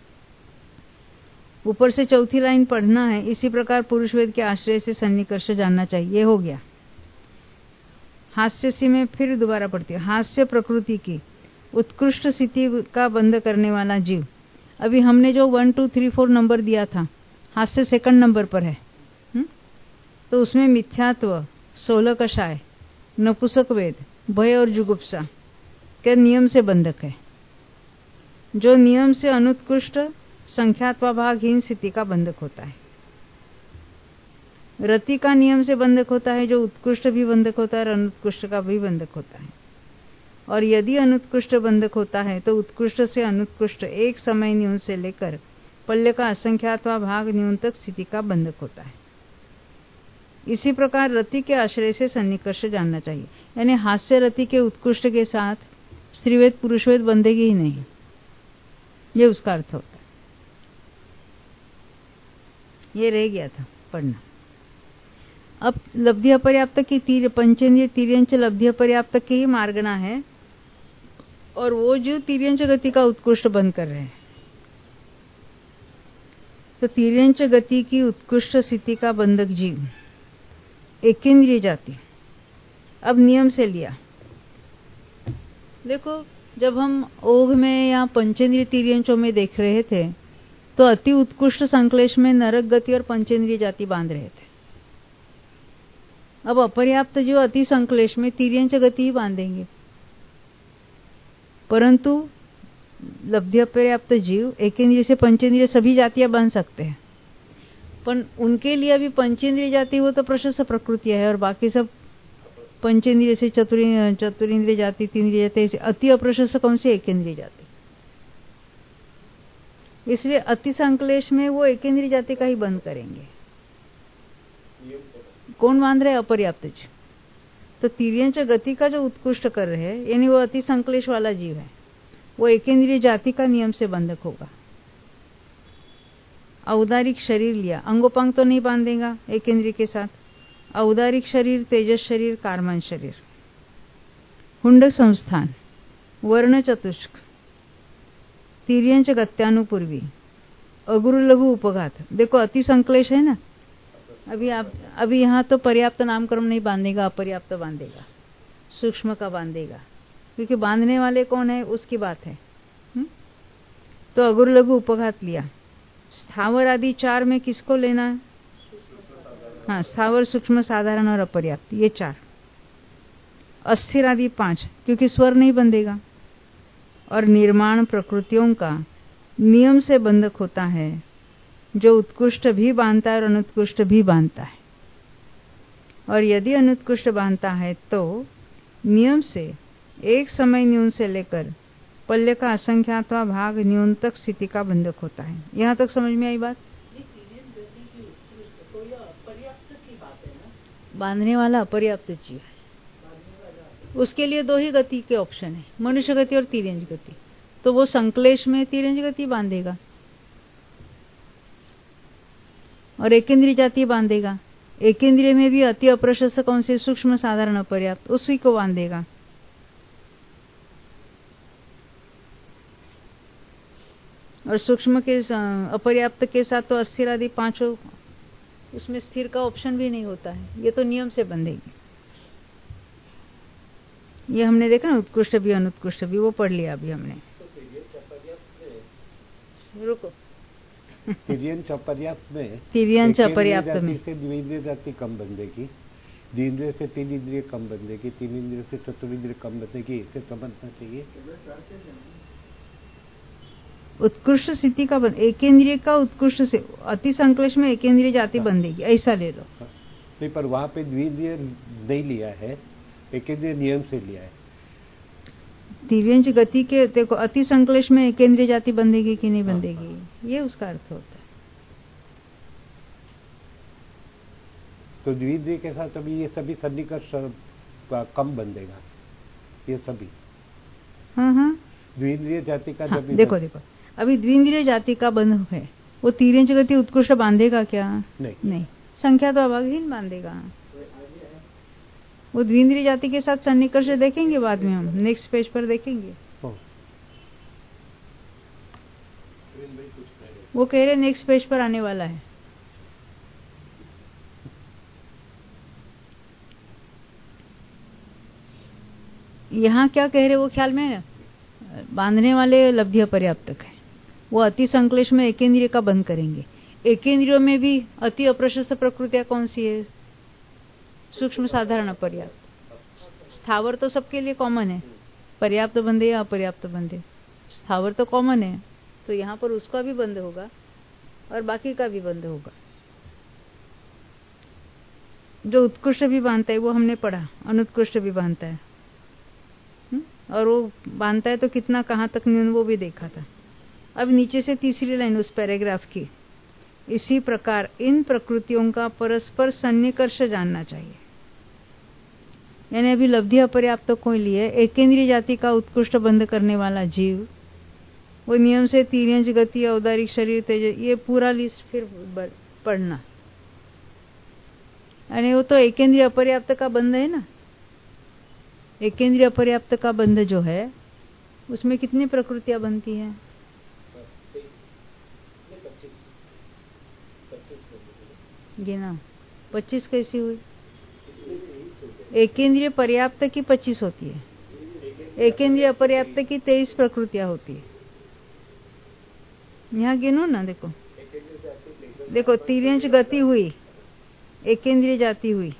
ऊपर से चौथी लाइन पढ़ना है। इसी प्रकार पुरुष वेद के आश्रय से सन्निकर्ष जानना चाहिए। ये हो गया। हास्य सी में फिर दोबारा पढ़ती है। हास्य प्रकृति की उत्कृष्ट स्थिति का बंध करने वाला जीव। अभी हमने जो one two three four number दिया था, हास्य सेकंड नंबर पर है। हुँ? तो उसमें मिथ्यात्व, सोलह कषाय, नपुंसक वेद, भय और जुगुप्सा के नियम से बंधक है। जो नियम से अनुत्कृष्ट संख्यात्वाभागहीन स्थिति का बंधक होता है। रति का नियम से बंधक होता है, जो उत्कृष्ट भी बंधक होता है और अनुत्कृष्ट का भी बंधक होता है। और यदि अनुत्कृष्ट बंधक होता है तो उत्कृष्ट से अनुत्कृष्ट एक समय न्यून से लेकर पल्य का असंख्यात्वा भाग न्यून तक स्थिति का बंधक होता है। इसी प्रकार रति के आश्रय से सन्निकर्ष जानना चाहिए। यानी हास्य रति के उत्कृष्ट के साथ स्त्रीवेद पुरुषवेद बंधेगी ही नहीं, ये उसका अर्थ होता है। ये रह गया था पढ़ना। अब लब्धि अपर्याप्त की तीर पंचेंद्रिय तिर्यंच लब्धि अपर्याप्त के ही मार्गना है, और वो जो तिर्यंच गति का उत्कृष्ट बंद कर रहे हैं। तो तिर्यंच गति की उत्कृष्ट स्थिति का बंधक जीव एकेंद्रिय जाति। अब नियम से लिया। देखो जब हम ओघ में या पंचेंद्रिय तिर्यंचों में देख रहे थे तो अति उत्कृष्ट संक्लेश में नरक गति और पंचेंद्रिय जाति बांध रहे थे। अब अपर्याप्त जो अति संक्लेश में तिर्यंच गति ही बांधेंगे। परंतु लब्धि अपर्याप्त जीव एकेंद्रिय से पंचेंद्रिय सभी जातियां बांध सकते हैं, पर उनके लिए अभी पंचेंद्रिय जाति वो तो प्रशस्त प्रकृति है, और बाकी सब पंचेंद्रिय से चतुरी चतुरेंद्रिय जाति, तीन्द्रिय जाति, अति अप्रशस्त कौन सी? एकेंद्रिय जाति। इसलिए अति संक्लेश में वो एकेंद्रिय जाति का ही बंद करेंगे। कौन बांध रहे? अपर्याप्त जीव। तो तिर्यंच गति का जो उत्कृष्ट कर रहे हैं, यानी वो अति संक्लेश वाला जीव है, वो एकेंद्रिय जाति का नियम से बंधक होगा। औदारिक शरीर लिया, अंगोपांग तो नहीं बांधेगा एकेंद्रिय के साथ। औदारिक शरीर, तेजस शरीर, कार्मन शरीर, हुंड संस्थान, वर्ण चतुष्क, तिर्यंच गत्यानुपूर्वी, अगुरु लघु उपघात। देखो अति संक्लेश है ना। अभी आप अभी यहाँ तो पर्याप्त नामकरण नहीं बांधेगा, अपर्याप्त बांधेगा, सूक्ष्म का बांधेगा, क्योंकि बांधने वाले कौन है उसकी बात है। हुँ? तो अगुरु लघु उपघात लिया। स्थावर आदि चार में किसको लेना है? हाँ, स्थावर, सूक्ष्म, साधारण और अपर्याप्त, ये चार। अस्थिर आदि पांच, क्योंकि स्वर नहीं बंधेगा। और निर्माण प्रकृतियों का नियम से बंधक होता है, जो उत्कृष्ट भी बांधता है और अनुत्कृष्ट भी बांधता है। और यदि अनुत्कृष्ट बांधता है तो नियम से एक समय न्यून से लेकर पल्य का असंख्यात्वा भाग न्यून तक स्थिति का बंधक होता है। यहाँ तक समझ में आई बात? बांधने वाला अपर्याप्त जीव है, उसके लिए दो ही गति के ऑप्शन है, मनुष्य गति और तिर्यंच गति। तो वो संक्लेश में तिर्यंच गति बांधेगा और एकेंद्रिय जाति बांधेगा। एकेंद्रिय में भी अति अप्रशस्त कौन से? सूक्ष्म, साधारण, अपर्याप्त, उसी को बांधेगा। और सूक्ष्म के अपर्याप्त के साथ तो अस्थिर आदि पांचों, उसमें स्थिर का ऑप्शन भी नहीं होता है, ये तो नियम से बंधेगी। ये हमने देखा ना, उत्कृष्ट भी अनुत्कृष्ट भी, वो पढ़ लिया अभी हमने। रुको। तिर्यंच अपर्याप्त में तिर्यंच अपर्याप्त में द्विंद्रिय जाति कम बंधेगी, द्विंद्रिय से तीन इंद्रिय कम बंधेगी, तीन इंद्रिय से चतुर्इंद्रिय कम बंधेगी। इसे समझना चाहिए। उत्कृष्ट स्थिति का बंध, एकेंद्रिय का उत्कृष्ट से अति संक्लेश में एकेंद्रिय जाति बंधेगी, ऐसा ले लो। नहीं, पर वहां पे द्विंद्रिय नहीं लिया है, एकेंद्रिय नियम से लिया है। तिर्यंच गति के देखो, अति संक्लेश में एकेंद्रिय जाति बंधेगी कि नहीं बंधेगी, ये उसका अर्थ होता है। तो द्विंद्रिय के साथ अभी ये सभी सन्निकर्ष कम बंधेगा, ये सभी। हाँ हाँ, द्विंद्रिय जाति का हाँ, जब देखो देखो अभी द्विंद्रिय जाति का बंध है, वो तिर्यंच गति उत्कृष्ट बांधेगा क्या? नहीं, नहीं। संख्या तो अभागहीन बांधेगा। वो द्विंद्रिय जाति के साथ सन्निकर्ष देखेंगे बाद में, हम नेक्स्ट पेज पर देखेंगे। वो कह रहे नेक्स्ट पेज पर आने वाला है। यहाँ क्या कह रहे वो ख्याल में बांधने वाले लब्धि अपर्याप्तक है। वो अति संक्लेश में एकेंद्रिय का बंद करेंगे। एकेंद्रियों में भी अति अप्रशस्त प्रकृतियां कौन सी है? सूक्ष्म साधारण अपर्याप्त। स्थावर तो सबके लिए कॉमन है, पर्याप्त बंधे या अपर्याप्त बंधे। स्थावर तो कॉमन है, तो यहाँ पर उसका भी बंद होगा और बाकी का भी बंद होगा। जो उत्कृष्ट भी बांधता है वो हमने पढ़ा, अनुत्कृष्ट भी बांधता है, और वो बांधता है तो कितना कहाँ तक न्यून वो भी देखा था। अब नीचे से तीसरी लाइन उस पैराग्राफ की, इसी प्रकार इन प्रकृतियों का परस्पर सन्निकर्ष जानना चाहिए। यानी अभी लब्धि अपर्याप्त को लिए एकेंद्रीय जाति का उत्कृष्ट बंध करने वाला जीव, वो नियम से तीर्यंश गति, औदारिक शरीर, तेज, ये पूरा लिस्ट फिर पढ़ना। यानी वो तो एकेंद्रीय अपर्याप्त का बंध है ना। एकेंद्रीय अपर्याप्त का बंध जो है उसमें कितनी प्रकृतियां बनती हैं? गिना। पच्चीस कैसी हुई? एकेंद्रीय पर्याप्त की पच्चीस होती है, एकेंद्रीय अपर्याप्त की तेईस प्रकृतियां होती है। यहाँ गिनो ना, देखो देखो तीर्यंश गति हुई, एकेंद्रीय जाति हुई,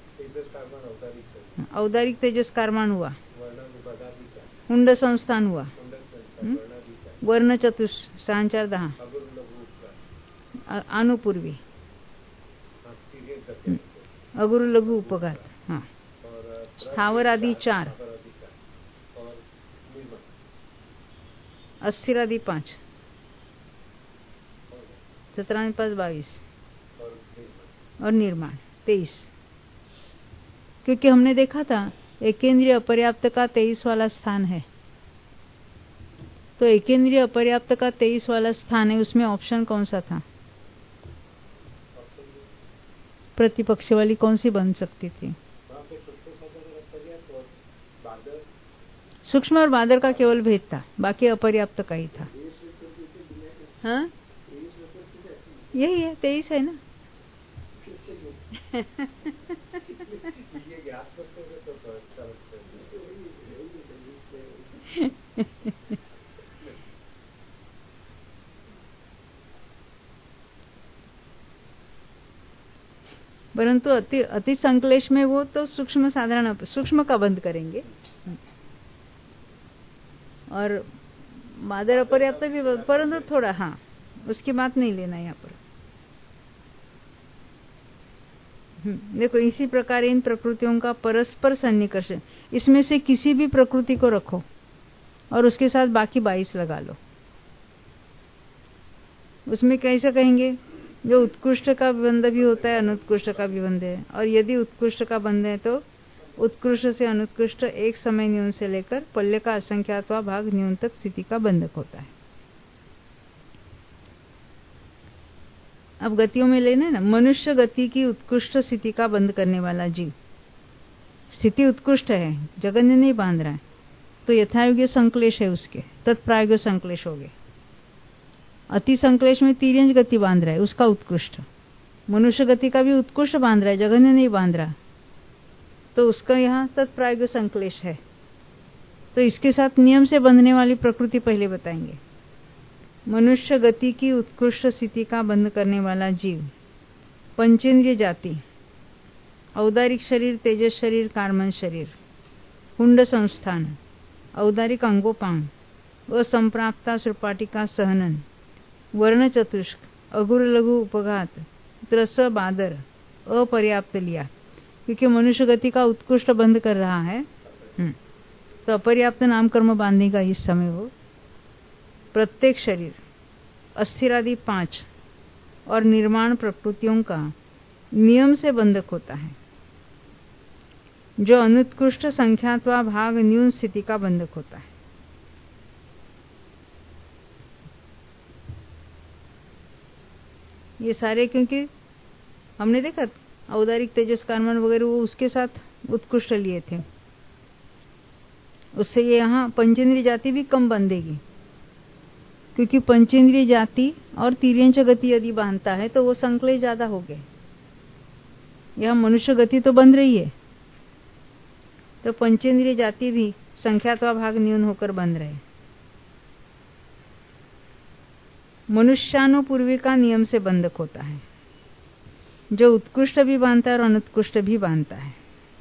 औदारिक तेजस कारमान हुआ, हुंड संस्थान हुआ, वर्ण चतुष सांचार दहा, अनुपूर्वी, अगुरु लघु उपघात, हाँ, स्थावर आदि चार, अस्थिर आदि पांच, सत्रह पांच बाईस और निर्माण तेईस। क्योंकि हमने देखा था एकेंद्रीय अपर्याप्त का तेईस वाला स्थान है, तो एकेंद्रीय अपर्याप्त का तेईस वाला स्थान है, उसमें ऑप्शन कौन सा था? प्रतिपक्ष वाली कौन सी बन सकती थी? सूक्ष्म और बादर का केवल भेद था, बाकी अपर्याप्त का ही था। हाँ, यही है, तेईस है ना। परंतु अति अति संक्लेश में वो तो सूक्ष्म साधारण सूक्ष्म का बंद करेंगे, और मादर अपर्याप्त भी, परंतु थोड़ा, हाँ, उसकी बात नहीं लेना यहाँ पर। देखो इसी प्रकार इन प्रकृतियों का परस्पर सन्निकर्ष, इसमें से किसी भी प्रकृति को रखो और उसके साथ बाकी बाईस लगा लो। उसमें कैसे कहेंगे? जो उत्कृष्ट का बंध भी होता है, अनुत्कृष्ट का भी बंध है, और यदि उत्कृष्ट का बंध है तो उत्कृष्ट से अनुत्कृष्ट एक समय न्यून से लेकर पल्ले का असंख्यातवा भाग न्यून तक स्थिति का बंधक होता है। अब गतियों में लेना है ना, मनुष्य गति की उत्कृष्ट स्थिति का बंध करने वाला जीव, स्थिति उत्कृष्ट है, जगन्य नहीं बांध रहा है, तो यथायोग्य संक्लेश है उसके, तत्प्रायोग्य संक्लेश हो गए। अति संक्लेश में तीर्यंश गति बांध रहा है, उसका उत्कृष्ट। मनुष्य गति का भी उत्कृष्ट बांध रहा है, जगन्य नहीं बांध रहा, तो उसका यहाँ तत्प्रायोग्य संक्लेश है। तो इसके साथ नियम से बंधने वाली प्रकृति पहले बताएंगे। मनुष्य गति की उत्कृष्ट स्थिति का बंध करने वाला जीव, पंचेंद्रिय जाति, औदारिक शरीर, तेजस शरीर, कार्मन शरीर, हुंड संस्थान, औदारिक अंगोपांग, असंप्राप्ता सुरपाटिका सहनन, वर्ण चतुष्क, अगुर लघु उपघात, त्रस बादर, अपर्याप्त लिया, क्योंकि मनुष्य गति का उत्कृष्ट बंध कर रहा है, तो अपर्याप्त नाम कर्म बांधेगा इस समय वो। प्रत्येक शरीर, अस्थिरादि पांच और निर्माण प्रकृतियों का नियम से बंधक होता है, जो अनुत्कृष्ट संख्यात्वा भाग न्यून स्थिति का बंधक होता है। ये सारे क्योंकि हमने देखा औदारिक तेजस कारमान वगैरह वो उसके साथ उत्कृष्ट लिए थे, उससे ये यहाँ पंचेंद्रिय जाति भी कम बंधेगी, क्योंकि पंचेंद्रिय जाति और तिर्यंच गति यदि बांधता है तो वो संकलेश ज्यादा हो गए। यहाँ मनुष्य गति तो बंध रही है, तो पंचेंद्रिय जाति भी संख्यात्वा भाग न्यून होकर बंध रहे। मनुष्यानुपूर्वी का नियम से बंधक होता है, जो उत्कृष्ट भी बांधता है और अनुत्कृष्ट भी बांधता है।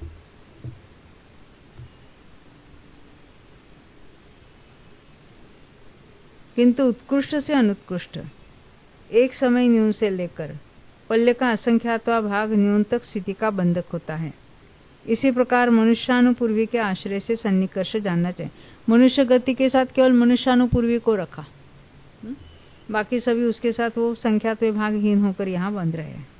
किंतु उत्कृष्ट से अनुत्कृष्ट एक समय न्यून से लेकर पल्य का असंख्यात्वा भाग न्यून तक स्थिति का बंधक होता है। इसी प्रकार मनुष्यानुपूर्वी के आश्रय से सन्निकर्ष जानना चाहिए। मनुष्य गति के साथ केवल मनुष्यानुपूर्वी को रखा, बाकी सभी उसके साथ वो संख्यात्व भागहीन होकर यहाँ बंध रहे हैं।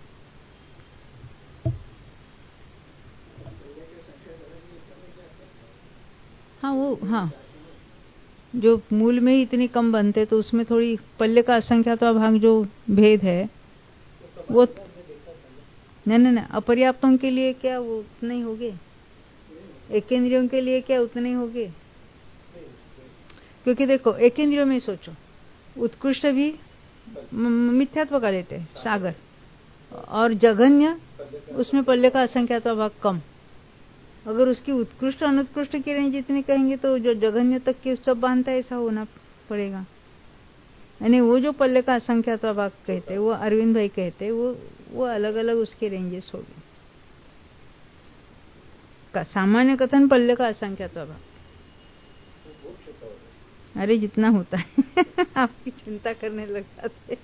हाँ वो हाँ जो मूल में ही इतनी कम बनते तो उसमें थोड़ी पल्य का असंख्यात्वा भाग जो भेद है वो नहीं नहीं नहीं अपर्याप्तों के लिए क्या वो उतने ही होंगे, एकेंद्रियों के लिए क्या उतने ही होंगे। क्योंकि देखो एकेंद्रियों में सोचो, उत्कृष्ट भी मिथ्यात्व का लेते हैं सागर, और जघन्य उसमें पल्य का असंख्यात्वा भाग कम। अगर उसकी उत्कृष्ट अनुत्कृष्ट की रेंज जितनी कहेंगे तो जो जघन्य तक के सब बांधता है ऐसा होना पड़ेगा। यानी वो जो पल्ले का असंख्यात्वा भाग कहते हैं, वो अरविंद भाई कहते हैं, वो वो अलग अलग उसके रेंजेस होगी। का सामान्य कथन पल्ले का असंख्यात्वा भाग, अरे जितना होता है आपकी चिंता करने लग जाते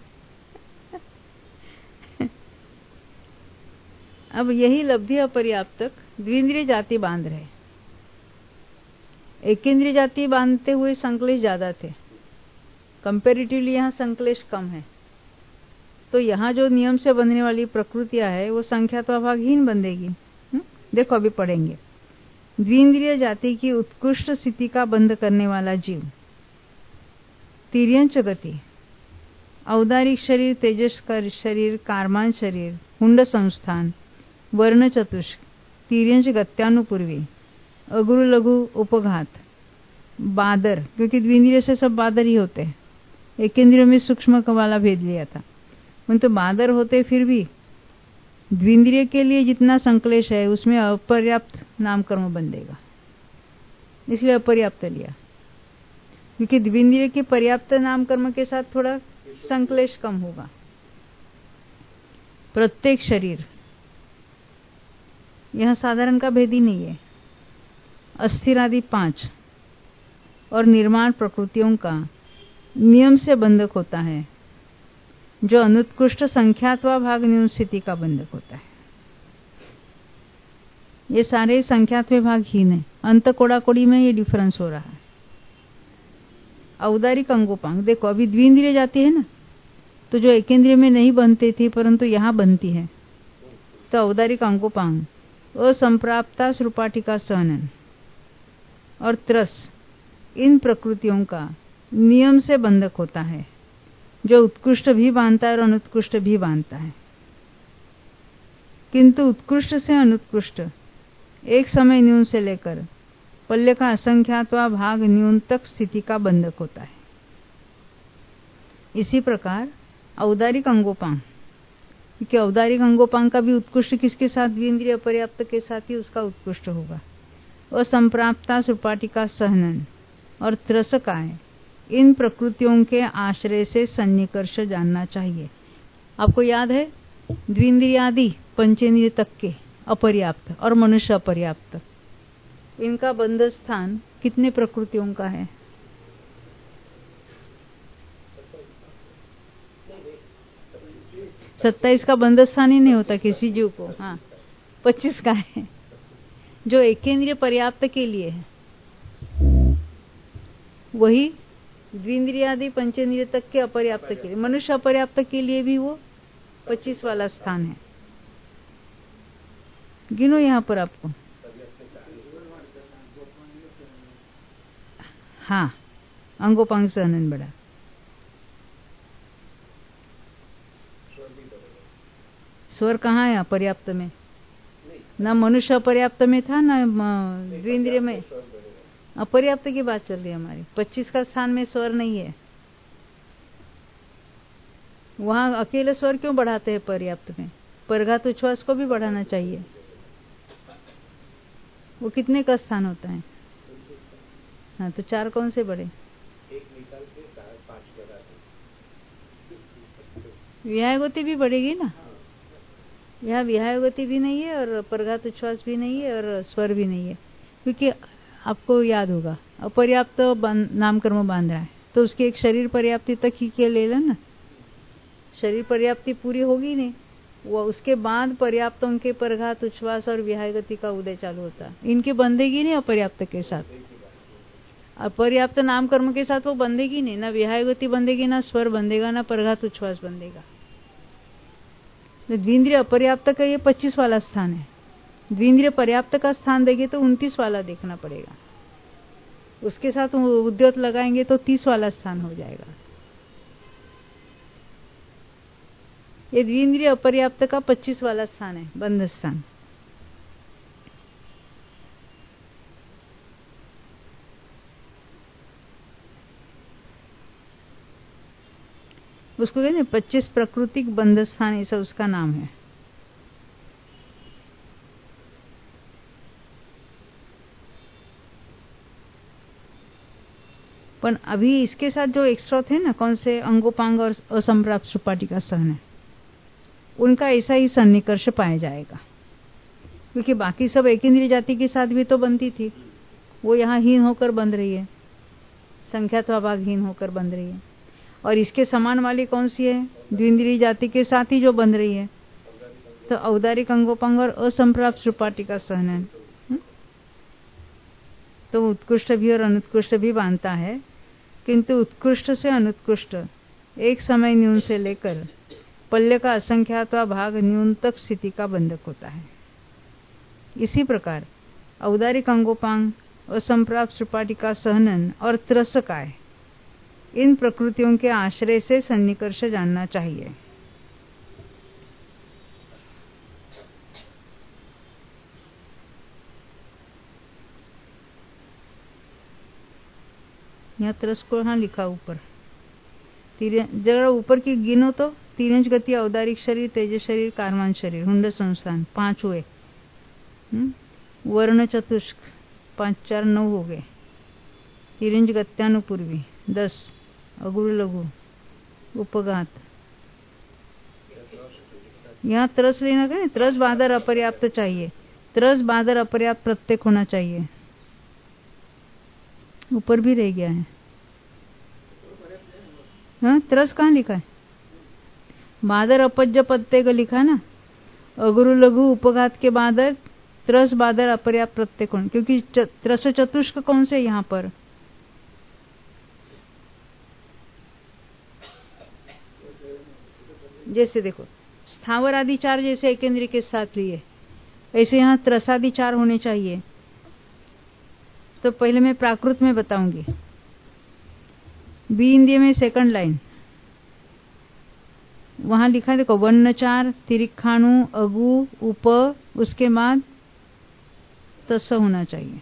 अब यही लब्धि अपर्याप्तक द्विंद्रिय जाति बांध रहे। एकेंद्रिय जाति बांधते हुए संकलेश ज्यादा थे, कंपैरेटिवली यहाँ संकलेश कम है। तो यहाँ जो नियम से बंधने वाली प्रकृतियां है वो संख्यात्वा भागहीन बंधेगी। देखो अभी पढ़ेंगे। द्विंद्रिय जाति की उत्कृष्ट स्थिति का बंध करने वाला जीव तिर्यंच गति, औदारिक शरीर, तेजस शरीर, कारमान शरीर, हुंड संस्थान, वर्ण चतुष्क, तिर्यंच गत्यानुपूर्वी, अगुरु लघु उपघात, बादर, क्योंकि द्विंद्रिय से सब बादर ही होते हैं, एकेंद्रिय में सूक्ष्म वाला भेद लिया था, तो बादर होते फिर भी द्विंद्रिय के लिए जितना संकलेश है उसमें अपर्याप्त नामकर्म बंधेगा, इसलिए अपर्याप्त लिया। क्योंकि द्विंद्रिय के पर्याप्त नामकर्म के साथ थोड़ा संकलेश कम होगा। प्रत्येक शरीर यह साधारण का भेद ही नहीं है। अस्थिर आदि पांच और निर्माण प्रकृतियों का नियम से बंधक होता है, जो अनुत्कृष्ट संख्यात्वा भाग न्यून स्थिति का बंधक होता है। ये सारे संख्यात्व भाग हीन है। अंत कोड़ा कोड़ी में ये डिफरेंस हो रहा है। औदारिक अंगोपांग देखो, अभी द्विंद्रिय जाती है ना, तो जो एकेंद्रिय में नहीं बनती थी परंतु यहाँ बनती है, तो औदारिक अंगोपांग असंप्राप्ता श्रुपाटिका सहनन और त्रस, इन प्रकृतियों का नियम से बंधक होता है, जो उत्कृष्ट भी बांधता है और अनुत्कृष्ट भी बांधता है। किंतु उत्कृष्ट से अनुत्कृष्ट एक समय न्यून से लेकर पल्य का असंख्यात्वा भाग न्यून तक स्थिति का बंधक होता है। इसी प्रकार औदारिक अंगोपांग, क्योंकि औदारिक अंगोपांग का भी उत्कृष्ट किसके साथ, द्विंद्रिय पर्याप्त के साथ ही उसका उत्कृष्ट होगा। असंप्राप्ता श्रुपाटिका सहनन और त्रसकाय, इन प्रकृतियों के आश्रय से सन्निकर्ष जानना चाहिए। आपको याद है द्विंद्रिय आदि पंचेंद्रिय तक के अपर्याप्त और मनुष्य अपर्याप्त, इनका बंध स्थान कितने प्रकृतियों का है? सत्ताईस का बंध स्थान ही नहीं होता किसी जीव को। हाँ, पच्चीस का है, जो एकेंद्रिय पर्याप्त के लिए है। वही द्विंद्रिय आदि पंचेंद्रिय तक के अपर्याप्त के लिए, मनुष्य अपर्याप्त के लिए भी वो पच्चीस वाला स्थान है। गिनो यहाँ पर आपको। हाँ, अंगोपांग सहनन बड़ा। स्वर कहाँ है अपर्याप्त में? ना मनुष्य अपर्याप्त में था, ना द्विंद्रिय में। अपर्याप्त की बात चल रही है हमारी। पच्चीस का स्थान में स्वर नहीं है। वहां अकेले स्वर क्यों बढ़ाते हैं पर्याप्त में? परघात उच्छ्वास को भी बढ़ाना चाहिए। वो कितने का स्थान होता है? हाँ, तो चार कौन से बढ़े? विहाय गति भी बढ़ेगी ना। यहाँ विहाय गति भी नहीं है और परघात उच्छ्वास भी नहीं है और स्वर भी नहीं है, क्योंकि आपको याद होगा अपर्याप्त नाम कर्म बांध रहा है, तो उसकी एक शरीर पर्याप्ति तक ही के ले लेना। शरीर पर्याप्ति पूरी होगी नहीं, वो उसके बाद पर्याप्तों के परघात उच्छ्वास और विहाय गति का उदय चालू होता। इनके बंधेगी नहीं अपर्याप्त के साथ। अपर्याप्त नाम कर्म के साथ वो बंधेगी नहीं, ना विहाय गति बंधेगी, ना स्वर बंधेगा, ना परघात उच्छ्वास बंधेगा। द्विंद्रिय अपर्याप्त का ये पच्चीस वाला स्थान है। द्विंद्रिय पर्याप्त का स्थान देंगे तो उनतीस वाला देखना पड़ेगा। उसके साथ उद्योत लगाएंगे तो तीस वाला स्थान हो जाएगा। ये द्विंद्रिय अपर्याप्त का पच्चीस वाला स्थान है, बंध स्थान। उसको कहते हैं पच्चीस प्राकृतिक बंध स्थान, ऐसा उसका नाम है। पर अभी इसके साथ जो एक्स्ट्रा थे ना, कौन से अंगोपांग और असंप्राप्त सुपाटी का सहन है, उनका ऐसा ही सन्निकर्ष पाया जाएगा। क्योंकि बाकी सब एकेंद्रीय जाति के साथ भी तो बनती थी, वो यहाँ हीन होकर बंध रही है, संख्यात्वा भाग हीन होकर बंध रही है। और इसके समान वाली कौन सी है? द्विंद्रिय जाति के साथ ही जो बंध रही है, तो औदारिक अंगोपांग और असंप्राप्त सुपाटी का सहन है। तो उत्कृष्ट भी और अनुत्कृष्ट भी बांधता है, किंतु उत्कृष्ट से अनुत्कृष्ट एक समय न्यून से लेकर पल्य का असंख्यात्वा भाग न्यून तक स्थिति का बंधक होता है। इसी प्रकार औदारिक अंगोपांग, असंप्राप्त सुपाटी का सहनन और त्रस काय, इन प्रकृतियों के आश्रय से सन्निकर्ष जानना चाहिए। यहाँ त्रस को हाँ लिखा ऊपर, जरा ऊपर की गिनो तो तीरंज गति, औदारिक शरीर, तेज शरीर, कारमान शरीर, हुंड संस्थान, पांच हुए। वर्ण चतुष्क पांच चार नौ हो गए। तीरंज गत्यानुपूर्वी दस, अगुरु लघु, उपघात। यहाँ त्रस लेना है, त्रस बादर अपर्याप्त चाहिए, त्रस बादर अपर्याप्त प्रत्येक होना चाहिए। ऊपर भी रह गया है। हाँ, त्रस कहाँ लिखा है? बादर अपज्य प्रत्येक लिखा ना, अगुरु लघु उपघात के बादर त्रस बादर अपर्याप्त प्रत्येक होना, क्योंकि त्रस चतुष्क कौन से यहाँ पर? जैसे देखो स्थावर आदि चार जैसे एकेंद्रीय के साथ लिए, ऐसे यहाँ त्रसादि चार होने चाहिए। तो पहले मैं प्राकृत में बताऊंगी। बी इंद्रिय में सेकंड लाइन वहां लिखा है, देखो वर्ण चार, तिरिखाणु, अगु, उप, उसके बाद तस होना चाहिए।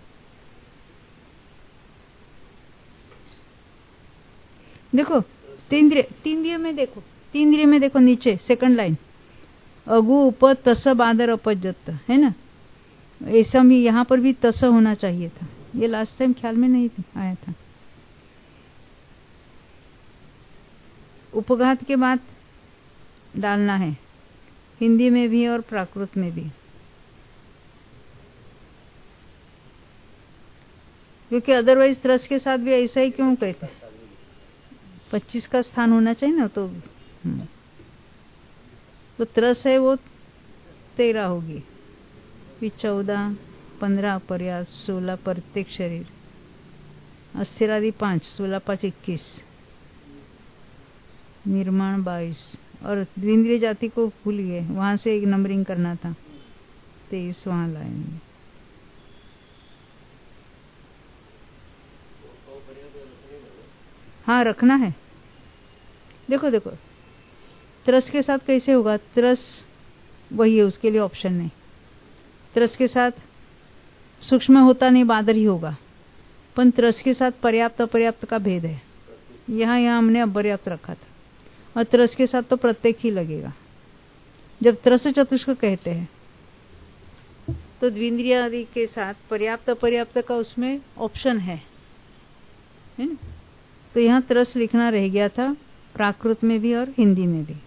देखो तीन तीन में देखो तीन में देखो नीचे सेकंड लाइन, अगु उप तस बादर अपजत है ना, ऐसा भी यहाँ पर भी तस होना चाहिए था। ये लास्ट टाइम ख्याल में नहीं आया था। उपघात के बाद डालना है, हिंदी में भी और प्राकृत में भी, क्योंकि अदरवाइज त्रस के साथ भी ऐसा ही क्यों कहते हैं? पच्चीस का स्थान होना चाहिए ना, तो तो त्रस है वो तेरह होगी, फिर चौदह, पंद्रह अपर्यास, सोलह प्रत्येक शरीर, अस्थिरादि पांच, सोलह पांच इक्कीस, निर्माण बाईस, और द्विंद्रिय जाति को भूल गए, वहां से एक नंबरिंग करना था, तेईस वहां लाएंगे। हाँ रखना है। देखो देखो त्रस के साथ कैसे होगा, त्रस वही है, उसके लिए ऑप्शन नहीं। त्रस के साथ सूक्ष्म होता नहीं, बादर ही होगा, पर त्रस के साथ पर्याप्त अपर्याप्त का भेद है। यहाँ यहाँ हमने अपर्याप्त रखा था, और त्रस के साथ तो प्रत्येक ही लगेगा। जब त्रस चतुष्क कहते हैं तो द्विंद्रिय आदि के साथ पर्याप्त अपर्याप्त का उसमें ऑप्शन है, है ना? तो यहाँ त्रस लिखना रह गया था, प्राकृत में भी और हिंदी में भी।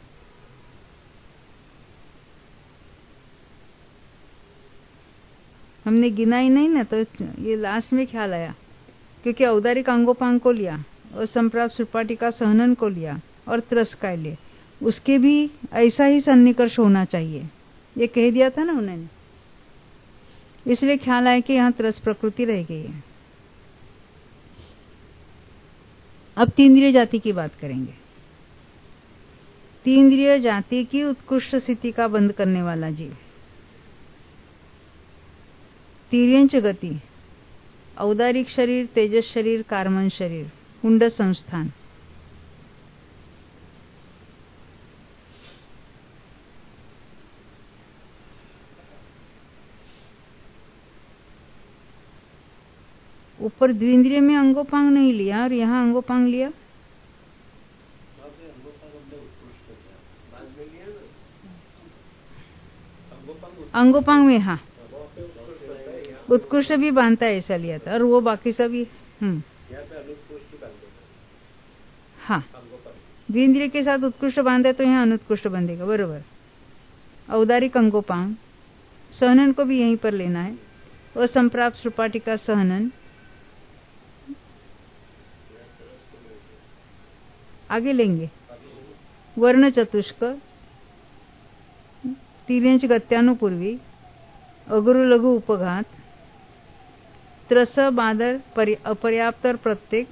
हमने गिना ही नहीं ना, तो ये लास्ट में ख्याल आया, क्योंकि औदारिक अंगोपांग को लिया और संप्राप्त सुपाटिका सहनन को लिया और त्रस का लिए, उसके भी ऐसा ही सन्निकर्ष होना चाहिए, ये कह दिया था ना उन्होंने। इसलिए ख्याल आया कि यहाँ त्रस प्रकृति रह गई है। अब तीन्द्रिय जाति की बात करेंगे। तीन्द्रिय जाति की उत्कृष्ट स्थिति का बंद करने वाला जीव। तीर्यंच गति, औदारिक शरीर, तेजस शरीर, कार्मन शरीर, हुंड संस्थान। ऊपर द्विंद्रिय में अंगोपांग नहीं लिया और यहाँ अंगोपांग लिया। अंगोपांग में हाँ उत्कृष्ट भी बांधता है, ऐसा लिया था, और वो बाकी सभी हम्म हाँ द्विंद्रिय के साथ उत्कृष्ट बांधे तो यहाँ अनुत्कृष्ट बांधेगा, बरोबर। औदारिक अंगोपांग सहनन को भी यहीं पर लेना है, और संप्राप्त सुपाटिका सहनन आगे लेंगे। वर्ण चतुष्क, तीर्यंच गत्यानुपूर्वी, अगुरु लघु उपघात, त्रस बादर अपर्याप्त और प्रत्येक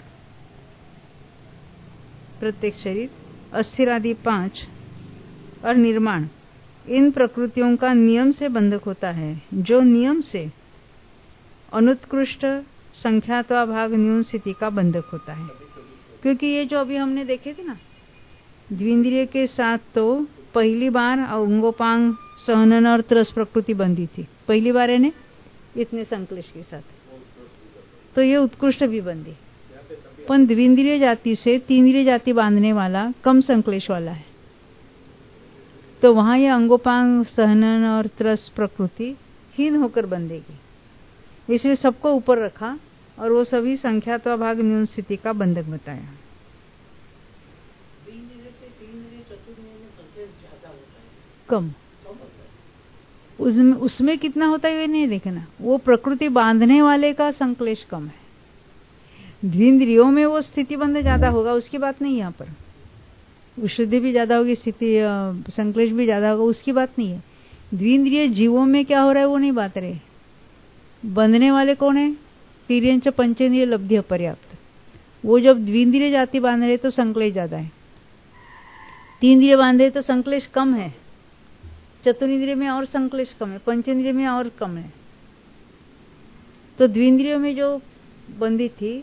प्रत्येक शरीर, अस्थिर आदि पांच और निर्माण, इन प्रकृतियों का नियम से बंधक होता है, जो नियम से अनुत्कृष्ट संख्यात्वा भाग न्यून स्थिति का बंधक होता है। क्योंकि ये जो अभी हमने देखे थे ना, द्विंद्रिय के साथ तो पहली बार अंगोपांग सहनन और त्रस प्रकृति बंधी थी, पहली बार है इतने संक्लेश के साथ, तो ये उत्कृष्ट भी बंधी। पर द्विंद्रिय जाति से तीन्द्रिय जाति बांधने वाला कम संक्लेश वाला है, तो वहां ये अंगोपांग सहनन और त्रस प्रकृति हीन होकर बंधेगी। इसलिए सबको ऊपर रखा और वो सभी संख्यात्वा भाग न्यून स्थिति का बंधक बताया। कम उसमें उसमें कितना होता है ये नहीं देखना, वो प्रकृति बांधने वाले का संक्लेश कम है। द्विंद्रियों में वो स्थिति बंध ज्यादा होगा, उसकी बात नहीं। यहाँ पर विशुद्धि भी ज्यादा होगी, स्थिति संक्लेश भी ज्यादा होगा, उसकी बात नहीं है। द्विंद्रिय जीवों में क्या हो रहा है वो नहीं बात रहे। बंधने वाले कौन है? तीर्यंच पंचेंद्रिय लब्धि अपर्याप्त। वो जब द्विंद्रिय जाति बांध रहे तो संक्लेश ज्यादा है, तीन्द्रिय बांधे तो संक्लेश कम है, चतुर्न्द्रिय में और संक्लेश कम है, पंचेंद्रिय में और कम है। तो द्विंद्रियों में जो बंदी थी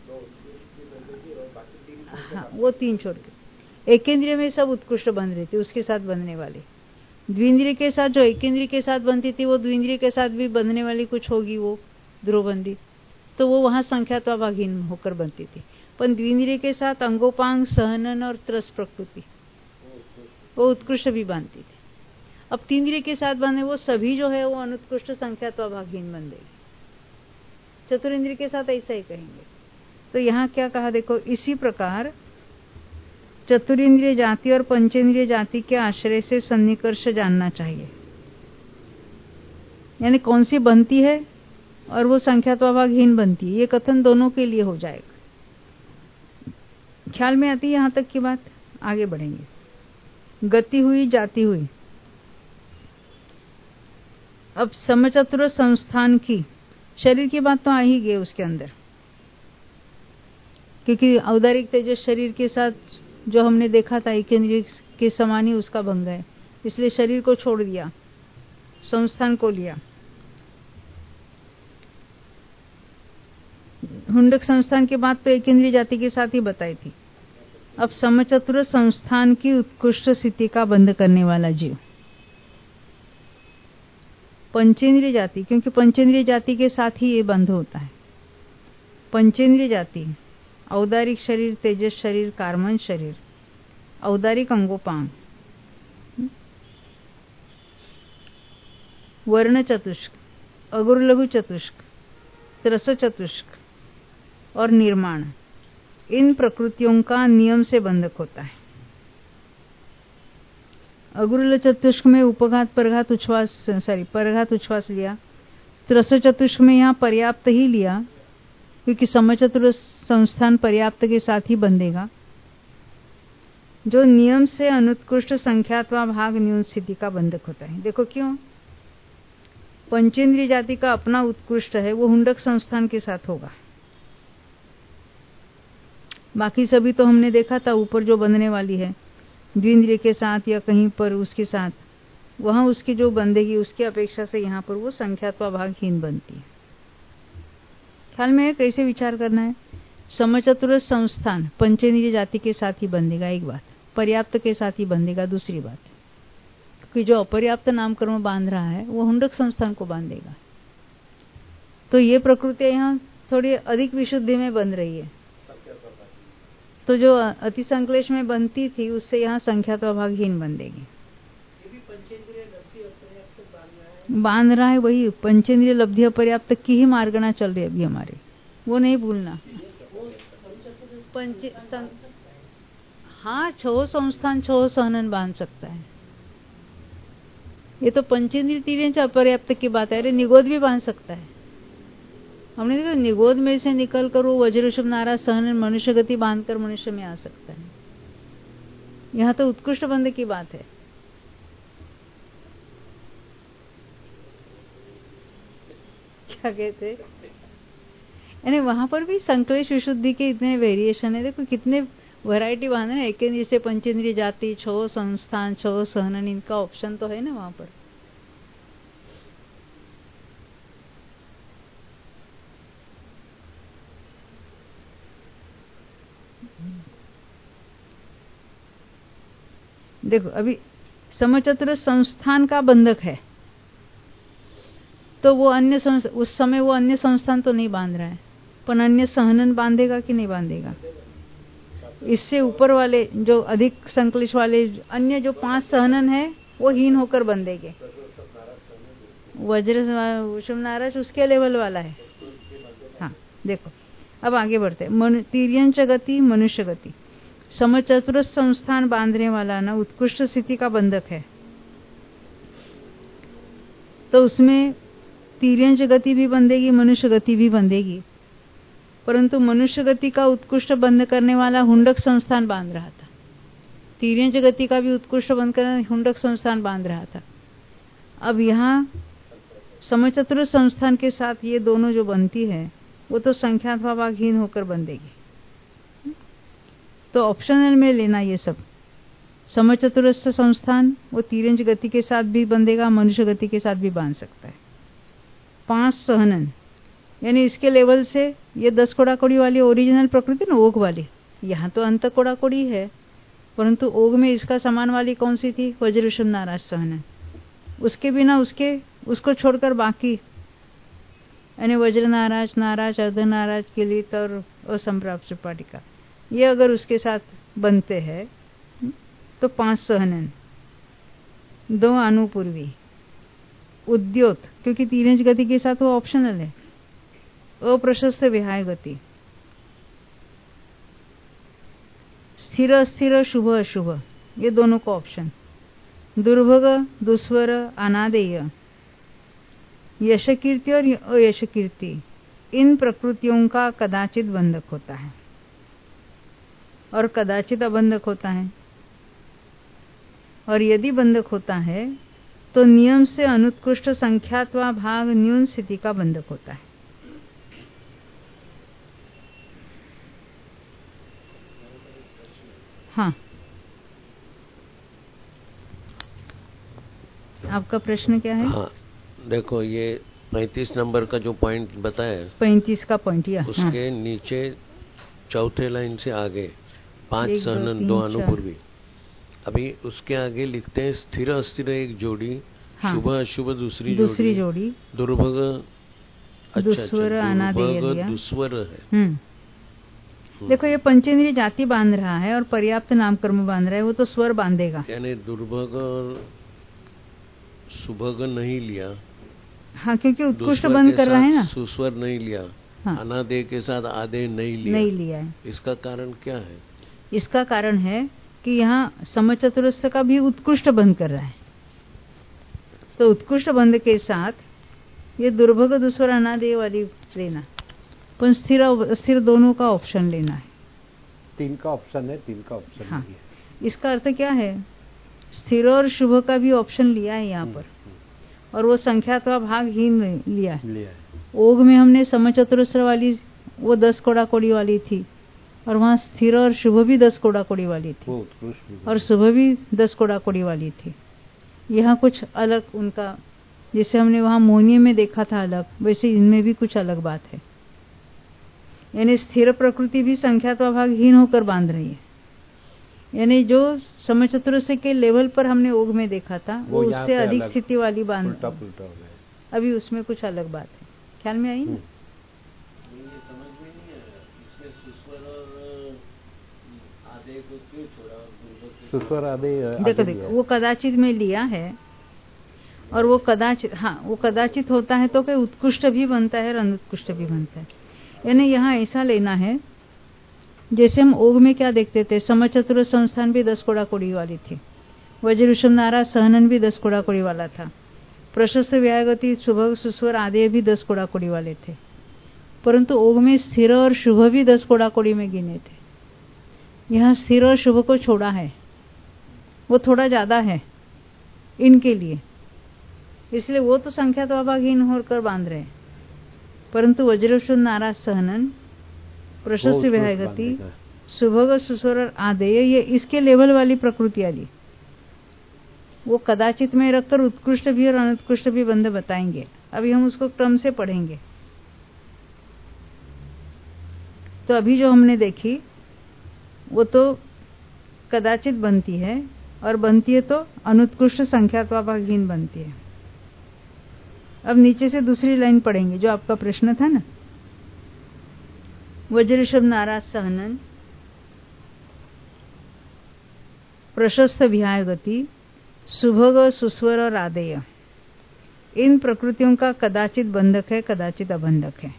हाँ, वो तीन छोड़ के एकेंद्रिय में सब उत्कृष्ट बंध रही थी, उसके साथ बंधने वाले। द्विंद्रिय के साथ जो एकेंद्रिय के साथ बंधती थी वो द्विंद्रिय के साथ भी बंधने वाली कुछ होगी, वो ध्रुवबंदी, तो वो वहां संख्यात्वा भागहीन होकर बनती थी। पर द्विंद्रिय के साथ अंगोपांग सहनन और त्रस प्रकृति वो उत्कृष्ट भी बांधती थी। अब तीन्द्रिय के साथ बांधे वो सभी जो है वो अनुत्कृष्ट संख्यात्वा भागहीन बन देगी। चतुरिंद्रिय के साथ ऐसा ही कहेंगे। तो यहाँ क्या कहा देखो, इसी प्रकार चतुरिंद्रिय जाति और पंचेंद्रिय जाति के आश्रय से सन्निकर्ष जानना चाहिए, यानी कौन सी बनती है और वो संख्यात्वा भागहीन बनती है, ये कथन दोनों के लिए हो जाएगा। ख्याल में आती है यहां तक की बात? आगे बढ़ेंगे। गति हुई, जाति हुई। अब समचतुर संस्थान की शरीर की बात तो आ ही गई उसके अंदर, क्योंकि औदारिक तेजस शरीर के साथ जो हमने देखा था एकेंद्रिय के समान ही उसका भंग है, इसलिए शरीर को छोड़ दिया, संस्थान को लिया। हुंडक संस्थान के बाद तो एकेंद्रिय जाति के साथ ही बताई थी। अब समचतुर संस्थान की उत्कृष्ट स्थिति का बंध करने वाला जीव, पंचेंद्रिय जाति, क्योंकि पंचेंद्रिय जाति के साथ ही ये बंध होता है। पंचेंद्रिय जाति औदारिक शरीर, तेजस शरीर, कार्मन शरीर, औदारिक अंगोपांग, वर्ण चतुष्क, अगुर लघु चतुष्क, त्रस चतुष्क और निर्माण, इन प्रकृतियों का नियम से बंधक होता है। अगुरुल चतुष्क में उपघात परघात उच्छ्वास सॉरी परघात उच्छ्वास लिया। त्रस चतुष्क में यहाँ पर्याप्त ही लिया, क्योंकि समचतुर संस्थान पर्याप्त के साथ ही बंधेगा, जो नियम से अनुत्कृष्ट संख्यात्वा भाग न्यून स्थिति का बंधक होता है। देखो क्यों, पंचेंद्रिय जाति का अपना उत्कृष्ट है, वो हुंडक संस्थान के साथ होगा। बाकी सभी तो हमने देखा था ऊपर जो बंधने वाली है द्विंद्रिय के साथ या कहीं पर उसके साथ, वहां उसकी जो बंधेगी उसकी अपेक्षा से यहाँ पर वो संख्यात्वा भागहीन बनती है। ख्याल में है कैसे विचार करना है। समचतुर संस्थान पंचेंद्रिय जाति के साथ ही बंधेगा, एक बात, पर्याप्त के साथ ही बंधेगा दूसरी बात, क्योंकि जो अपर्याप्त नामकर्म बांध रहा है वो हुंडक संस्थान को बांधेगा। तो ये प्रकृति यहाँ थोड़ी अधिक विशुद्धि में बन रही है, तो जो अति संक्लेश में बनती थी उससे यहाँ संख्यात्वा भागहीन बंधेगी। बांध रहा है वही पंचेंद्रिय लब्धि अपर्याप्त की ही मार्गना चल रही है अभी हमारी, वो नहीं भूलना। पंच सं... हाँ, छो संस्थान छो सहनन बांध सकता है, ये तो पंचेंद्रिय तीर्यंच अपर्याप्त की बात है। अरे निगोद भी बांध सकता है, हमने देखा निगोद में से निकल कर वो वज्र शुभ नाराज सहनन मनुष्य गति बांधकर मनुष्य में आ सकता है। यहाँ तो उत्कृष्ट बंध की बात है। क्या कहते, यानी वहां पर भी संक्लेश विशुद्धि के इतने वेरिएशन है। देखो कितने वैरायटी बांधे ना, एकेंद्रिय से पंचेंद्रिय जाति, छो संस्थान, छो सहनन, इनका ऑप्शन तो है ना वहां पर। देखो अभी समचतुर संस्थान का बंधक है, तो वो अन्य उस समय वो अन्य संस्थान तो नहीं बांध रहा है, पर अन्य सहनन बांधेगा कि नहीं बांधेगा। इससे ऊपर वाले जो अधिक संक्लिष्ट वाले अन्य जो पांच सहनन है वो हीन होकर बंधेंगे। वज्र शुभ नाराज उसके लेवल वाला है। हाँ देखो अब आगे बढ़ते हैं। तीर्यंच गति मनुष्य गति, समचतुर संस्थान बांधने वाला ना उत्कृष्ट स्थिति का बंधक है, तो उसमें तीर्यंच गति भी बंधेगी, मनुष्य गति भी बंधेगी, परंतु मनुष्य गति का उत्कृष्ट बंध करने वाला हुंडक संस्थान बांध रहा था, तीर्यंच गति का भी उत्कृष्ट बंध करने हुंडक संस्थान बांध रहा था। अब यहाँ समचतुर संस्थान के साथ ये दोनों जो बनती है वो तो संख्यात्वा भागहीन होकर बंधेगी। तो ऑप्शनल में लेना ये सब, समचतुरस्थ संस्थान वो तीर्यंच गति के साथ भी बंधेगा, मनुष्य गति के साथ भी बांध सकता है। पांच सहनन यानी इसके लेवल से ये दस कोड़ाकोड़ी वाली ओरिजिनल प्रकृति ना, ओघ वाली, यहाँ तो अंत कोड़ाकोड़ी है, परंतु ओघ में इसका समान वाली कौन सी थी, वज्र शुभ नाराज सहनन। उसके बिना उसके उसको छोड़कर बाकी यानी वज्र नाराज, नाराज, अर्ध नाराज, किलित और असंप्राप्त सुपाटिका, ये अगर उसके साथ बनते हैं तो पांच सहनन, दो अनुपूर्वी, उद्योत क्योंकि तीर्यंच गति के साथ वो ऑप्शनल है, अप्रशस्त विहाय गति, स्थिर अस्थिर, शुभ अशुभ, ये दोनों को ऑप्शन, दुर्भग दुस्वर अनादेय, यश कीर्ति और अयश कीर्ति, इन प्रकृतियों का कदाचित बंधक होता है और कदाचित अबंधक होता है। और यदि बंधक होता है तो नियम से अनुत्कृष्ट संख्यात्वा भाग न्यून स्थिति का बंधक होता है। हाँ, आपका प्रश्न क्या है? हाँ, देखो ये पैंतीस नंबर का जो पॉइंट बताया, पैंतीस का पॉइंट या उसके हाँ। नीचे चौथे लाइन से आगे पांच सहनन, दो अनुपूर्वी, अभी उसके आगे लिखते हैं स्थिर अस्थिर एक जोड़ी, हाँ, शुभ अशुभ दूसरी दूसरी जोड़ी, दुर्भग अच्छा, दुस्वर अनादेय लिया, दुस्वर है। हम्म देखो ये पंचेंद्रिय जाति बांध रहा है और पर्याप्त नाम कर्म बांध रहा है, वो तो स्वर बांधेगा। यानी दुर्भग और सुभग नहीं लिया। हाँ, क्योंकि उत्कृष्ट बंद कर रहा है ना। सुस्वर नहीं लिया। हाँ। अनादेय के साथ आदेय नहीं लिया। नहीं लिया है। इसका कारण क्या है? इसका कारण है कि यहाँ समचतुरस्र का भी उत्कृष्ट बंध कर रहा है, तो उत्कृष्ट बंध के साथ ये दुर्भग दुस्वर अनादेय वाली लेना, पर स्थिर स्थिर दोनों का ऑप्शन लेना है। तीन का ऑप्शन है, तीन का ऑप्शन हाँ, नहीं है। इसका अर्थ क्या है, स्थिर और शुभ का भी ऑप्शन लिया है यहाँ पर, और वो संख्या अथवा भागहीन लिया है। लिया है। ओग में हमने समचतुरस्र वाली वो दस कोड़ा कोड़ी वाली थी, और वहाँ स्थिर और शुभ भी दस कोड़ा कोड़ी वाली थी, वो उत्कृष्ट और शुभ भी दस कोड़ा कोड़ी वाली थी। यहाँ कुछ अलग उनका, जैसे हमने वहाँ मोहनी में देखा था अलग, वैसे इनमें भी कुछ अलग बात है। यानी स्थिर प्रकृति भी संख्यात्वा भागहीन होकर बांध रही है, यानी जो समचतुरस्र के लेवल पर हमने ओग में देखा था वो, वो उससे अधिक स्थिति वाली बांध, उल्टा पुल्टा हो गया। अभी उसमें कुछ अलग बात है। ख्याल में आई ना? सुस्वर आदेय देखो देखो वो कदाचित में लिया है, और वो कदाचित, हाँ वो कदाचित होता है तो कि उत्कृष्ट भी बनता है और अनुत्कृष्ट भी बनता है। यानी यहाँ ऐसा लेना है, जैसे हम ओग में क्या देखते थे, समचतुर संस्थान भी दस कोड़ा कोड़ी वाली थी, वज्रऋषभ नारा सहनन भी दस कोड़ा कोड़ी वाला था, प्रशस्त व्यागति शुभ सुस्वर आदि भी दस कोड़ा कोड़ी वाले थे, परंतु ओग में स्थिर और शुभ भी दस कोड़ा कोड़ी में गिने थे। यहाँ स्थिर और शुभ को छोड़ा है, वो थोड़ा ज्यादा है इनके लिए, इसलिए वो तो संख्या तो अभागहीन होकर बांध रहे हैं, परंतु वज्रऋषभ नारा सहनन प्रशस्त व्यागति सुभग सुस्वर और आदेय ये इसके लेवल वाली प्रकृति वाली, वो कदाचित में रखकर उत्कृष्ट भी और अनुत्कृष्ट भी बंध बताएंगे। अभी हम उसको क्रम से पढ़ेंगे। तो अभी जो हमने देखी वो तो कदाचित बनती है, और बनती है तो अनुत्कृष्ट संख्यात्वाभागहीन बनती है। अब नीचे से दूसरी लाइन पढ़ेंगे जो आपका प्रश्न था ना, वज्रऋषभ नारा सहनन प्रशस्त व्यागति सुभग सुस्वर और आदेय, इन प्रकृतियों का कदाचित बंधक है, कदाचित अबंधक है।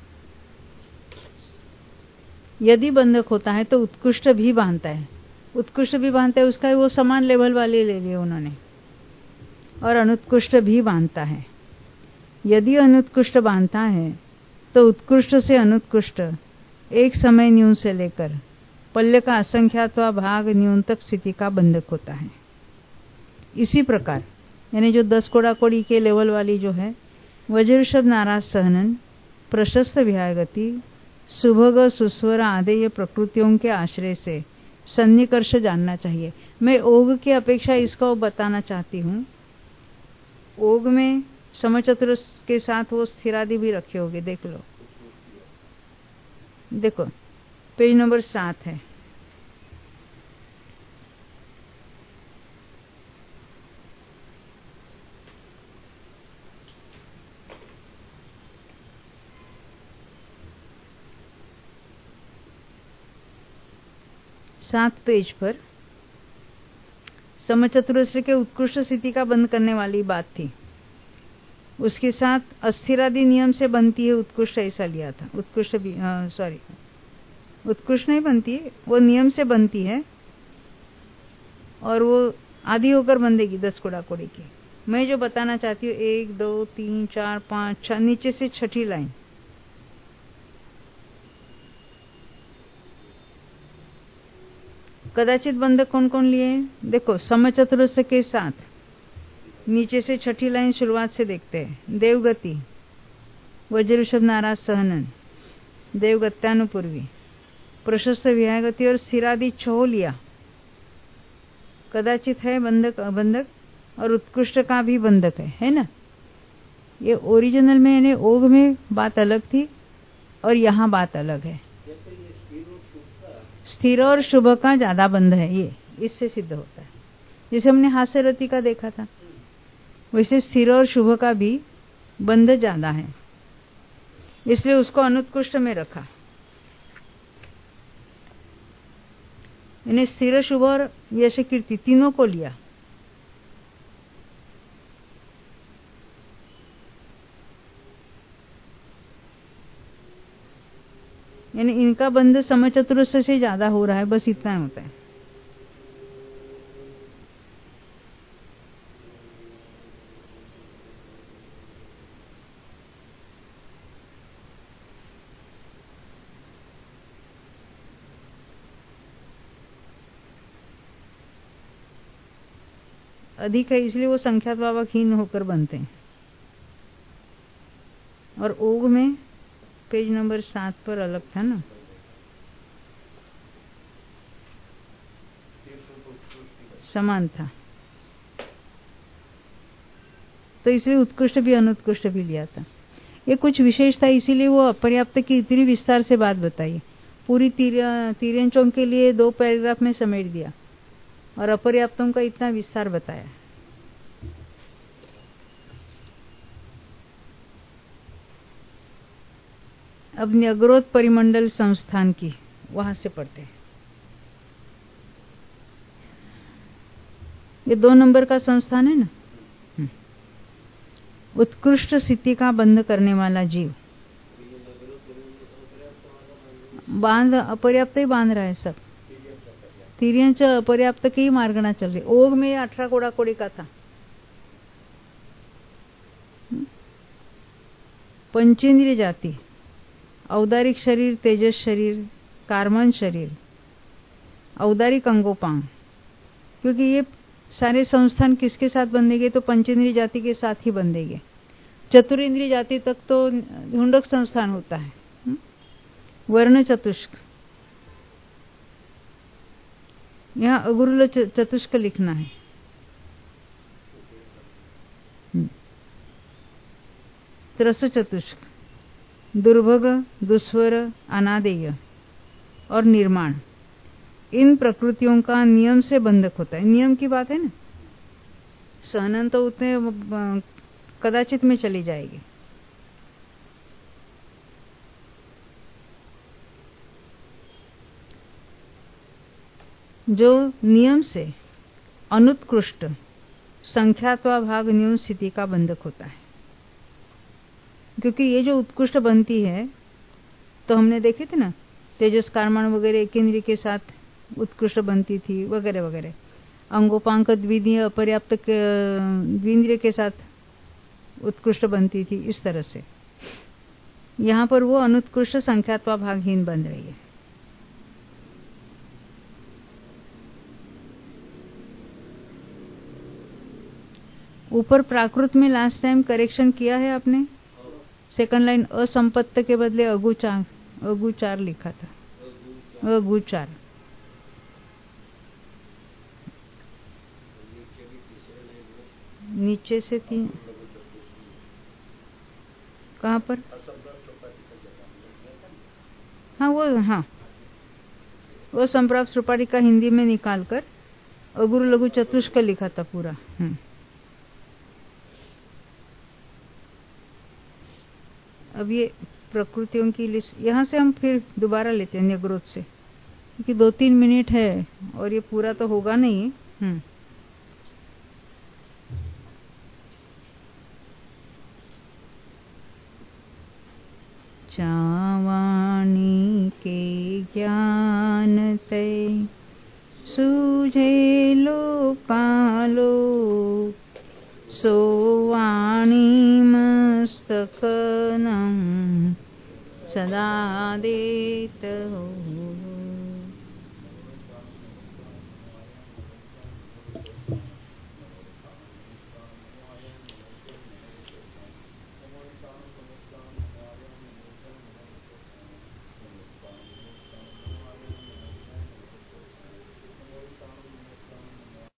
यदि बंधक होता है तो उत्कृष्ट भी बांधता है, उत्कृष्ट भी बांधता है, उसका वो समान लेवल वाले ले लिए उन्होंने, और अनुत्कृष्ट भी बांधता है। यदि अनुत्कृष्ट बांधता है तो उत्कृष्ट से अनुत्कृष्ट एक समय न्यून से लेकर पल्य का असंख्यात्वा भाग न्यून तक स्थिति का बंधक होता है। इसी प्रकार यानी जो दस कोड़ा कोड़ी के लेवल वाली जो है, वज्रऋषभ नारा सहनन प्रशस्त व्यागति सुभग सुस्वर आदेय प्रकृतियों के आश्रय से सन्निकर्ष जानना चाहिए। मैं ओग की अपेक्षा इसका बताना चाहती हूँ। ओग में समचतुर के साथ वो स्थिरादि भी रखे होंगे, देख लो, देखो पेज नंबर सात है। सात पेज पर समचतुरस्र के उत्कृष्ट स्थिति का बंद करने वाली बात थी, उसके साथ अस्थिरादि नियम से बनती है उत्कृष्ट, ऐसा लिया था। उत्कृष्ट भी सॉरी उत्कृष्ट नहीं बनती है, वो नियम से बनती है और वो आदि होकर बंधेगी दस कोड़ा कोड़ी की। मैं जो बताना चाहती हूँ एक दो तीन चार पाँच छह, नीचे से छठी लाइन, कदाचित बंधक कौन कौन लिए, देखो समचतुरस्र के साथ, नीचे से छठी लाइन शुरुआत से देखते हैं। देवगति वज्रऋषभ नारा सहनन देवगत्यानुपूर्वी प्रशस्त व्यागति और स्थिरादि छह लिया, कदाचित है बंधक अबंधक, और उत्कृष्ट का भी बंधक है, है ना। ये ओरिजिनल में यानी ओग में बात अलग थी और यहाँ बात अलग है। स्थिर और शुभ का ज्यादा बंध है, ये इससे सिद्ध होता है। जैसे हमने हास्यरति का देखा था, वैसे स्थिर और शुभ का भी बंध ज्यादा है, इसलिए उसको अनुत्कृष्ट में रखा। इन्हें स्थिर, शुभ और यश कीर्ति तीनों को लिया। यानी इनका बंध समचतुरस्र से ज्यादा हो रहा है, बस इतना होता है। अधिक है इसलिए वो संख्यात्वावकहीन होकर बनते हैं। और ओग में पेज नंबर सात पर अलग था ना, समान था, तो इसलिए उत्कृष्ट भी अनुत्कृष्ट भी लिया था। ये कुछ विशेष था, इसीलिए वो अपर्याप्त की इतनी विस्तार से बात बताई। पूरी तिर्यंचों के लिए दो पैराग्राफ में समेट दिया और अपर्याप्तों का इतना विस्तार बताया। अब न्यग्रोध परिमंडल संस्थान की वहां से पढ़ते हैं। ये दो नंबर का संस्थान है ना। उत्कृष्ट स्थिति का बंध करने वाला जीव बांध अपर्याप्त ही बांध रहा है सब। तिर्यंच अपर्याप्त की ही मार्गना चल रही। ओग में अठारह कोड़ा कोड़ी का था। पंचेंद्रिय जाति, औदारिक शरीर, तेजस शरीर, कार्मन शरीर, औदारिक अंगोपांग, क्योंकि ये सारे संस्थान किसके साथ बंधेंगे? तो पंचेंद्रिय जाति के साथ ही बंधेंगे। चतुरेंद्रिय जाति तक तो ढूंढक संस्थान होता है। वर्ण चतुष्क, यहाँ अगुरुल चतुष्क लिखना है। त्रस चतुष्क, दुर्भग, दुस्वर, अनादेय और निर्माण, इन प्रकृतियों का नियम से बंधक होता है। नियम की बात है ना, सहनन तो उतने कदाचित में चली जाएगी। जो नियम से अनुत्कृष्ट संख्यात्वा भाग न्यून स्थिति का बंधक होता है। क्योंकि ये जो उत्कृष्ट बनती है, तो हमने देखे थे ना, तेजस कार्मण वगैरह एक इंद्रिय के साथ उत्कृष्ट बनती थी वगैरह वगैरह। अंगोपांक द्वितीय अपर्याप्त द्विंद्रिय के साथ उत्कृष्ट बनती थी। इस तरह से यहाँ पर वो अनुत्कृष्ट संख्यात्वा भागहीन बन रही है। ऊपर प्राकृत में लास्ट टाइम करेक्शन किया है आपने। सेकंड लाइन असंपत्त के बदले अगुचार अगुचार लिखा था। अगुचार नीचे से तीन, कहाँ पर? हाँ वो हाँ वो संप्राप्त सुपारी का हिंदी में निकालकर अगुरु लघु चतुष्क लिखा था पूरा। हम्म अब ये प्रकृतियों की लिस्ट यहाँ से हम फिर दोबारा लेते हैं न्यग्रोध से, क्योंकि दो तीन मिनट है और ये पूरा तो होगा नहीं। हम्म चावाणी के ज्ञान ते सूझे लोकालो सोवाणी मस्तकनम सदा देत हो।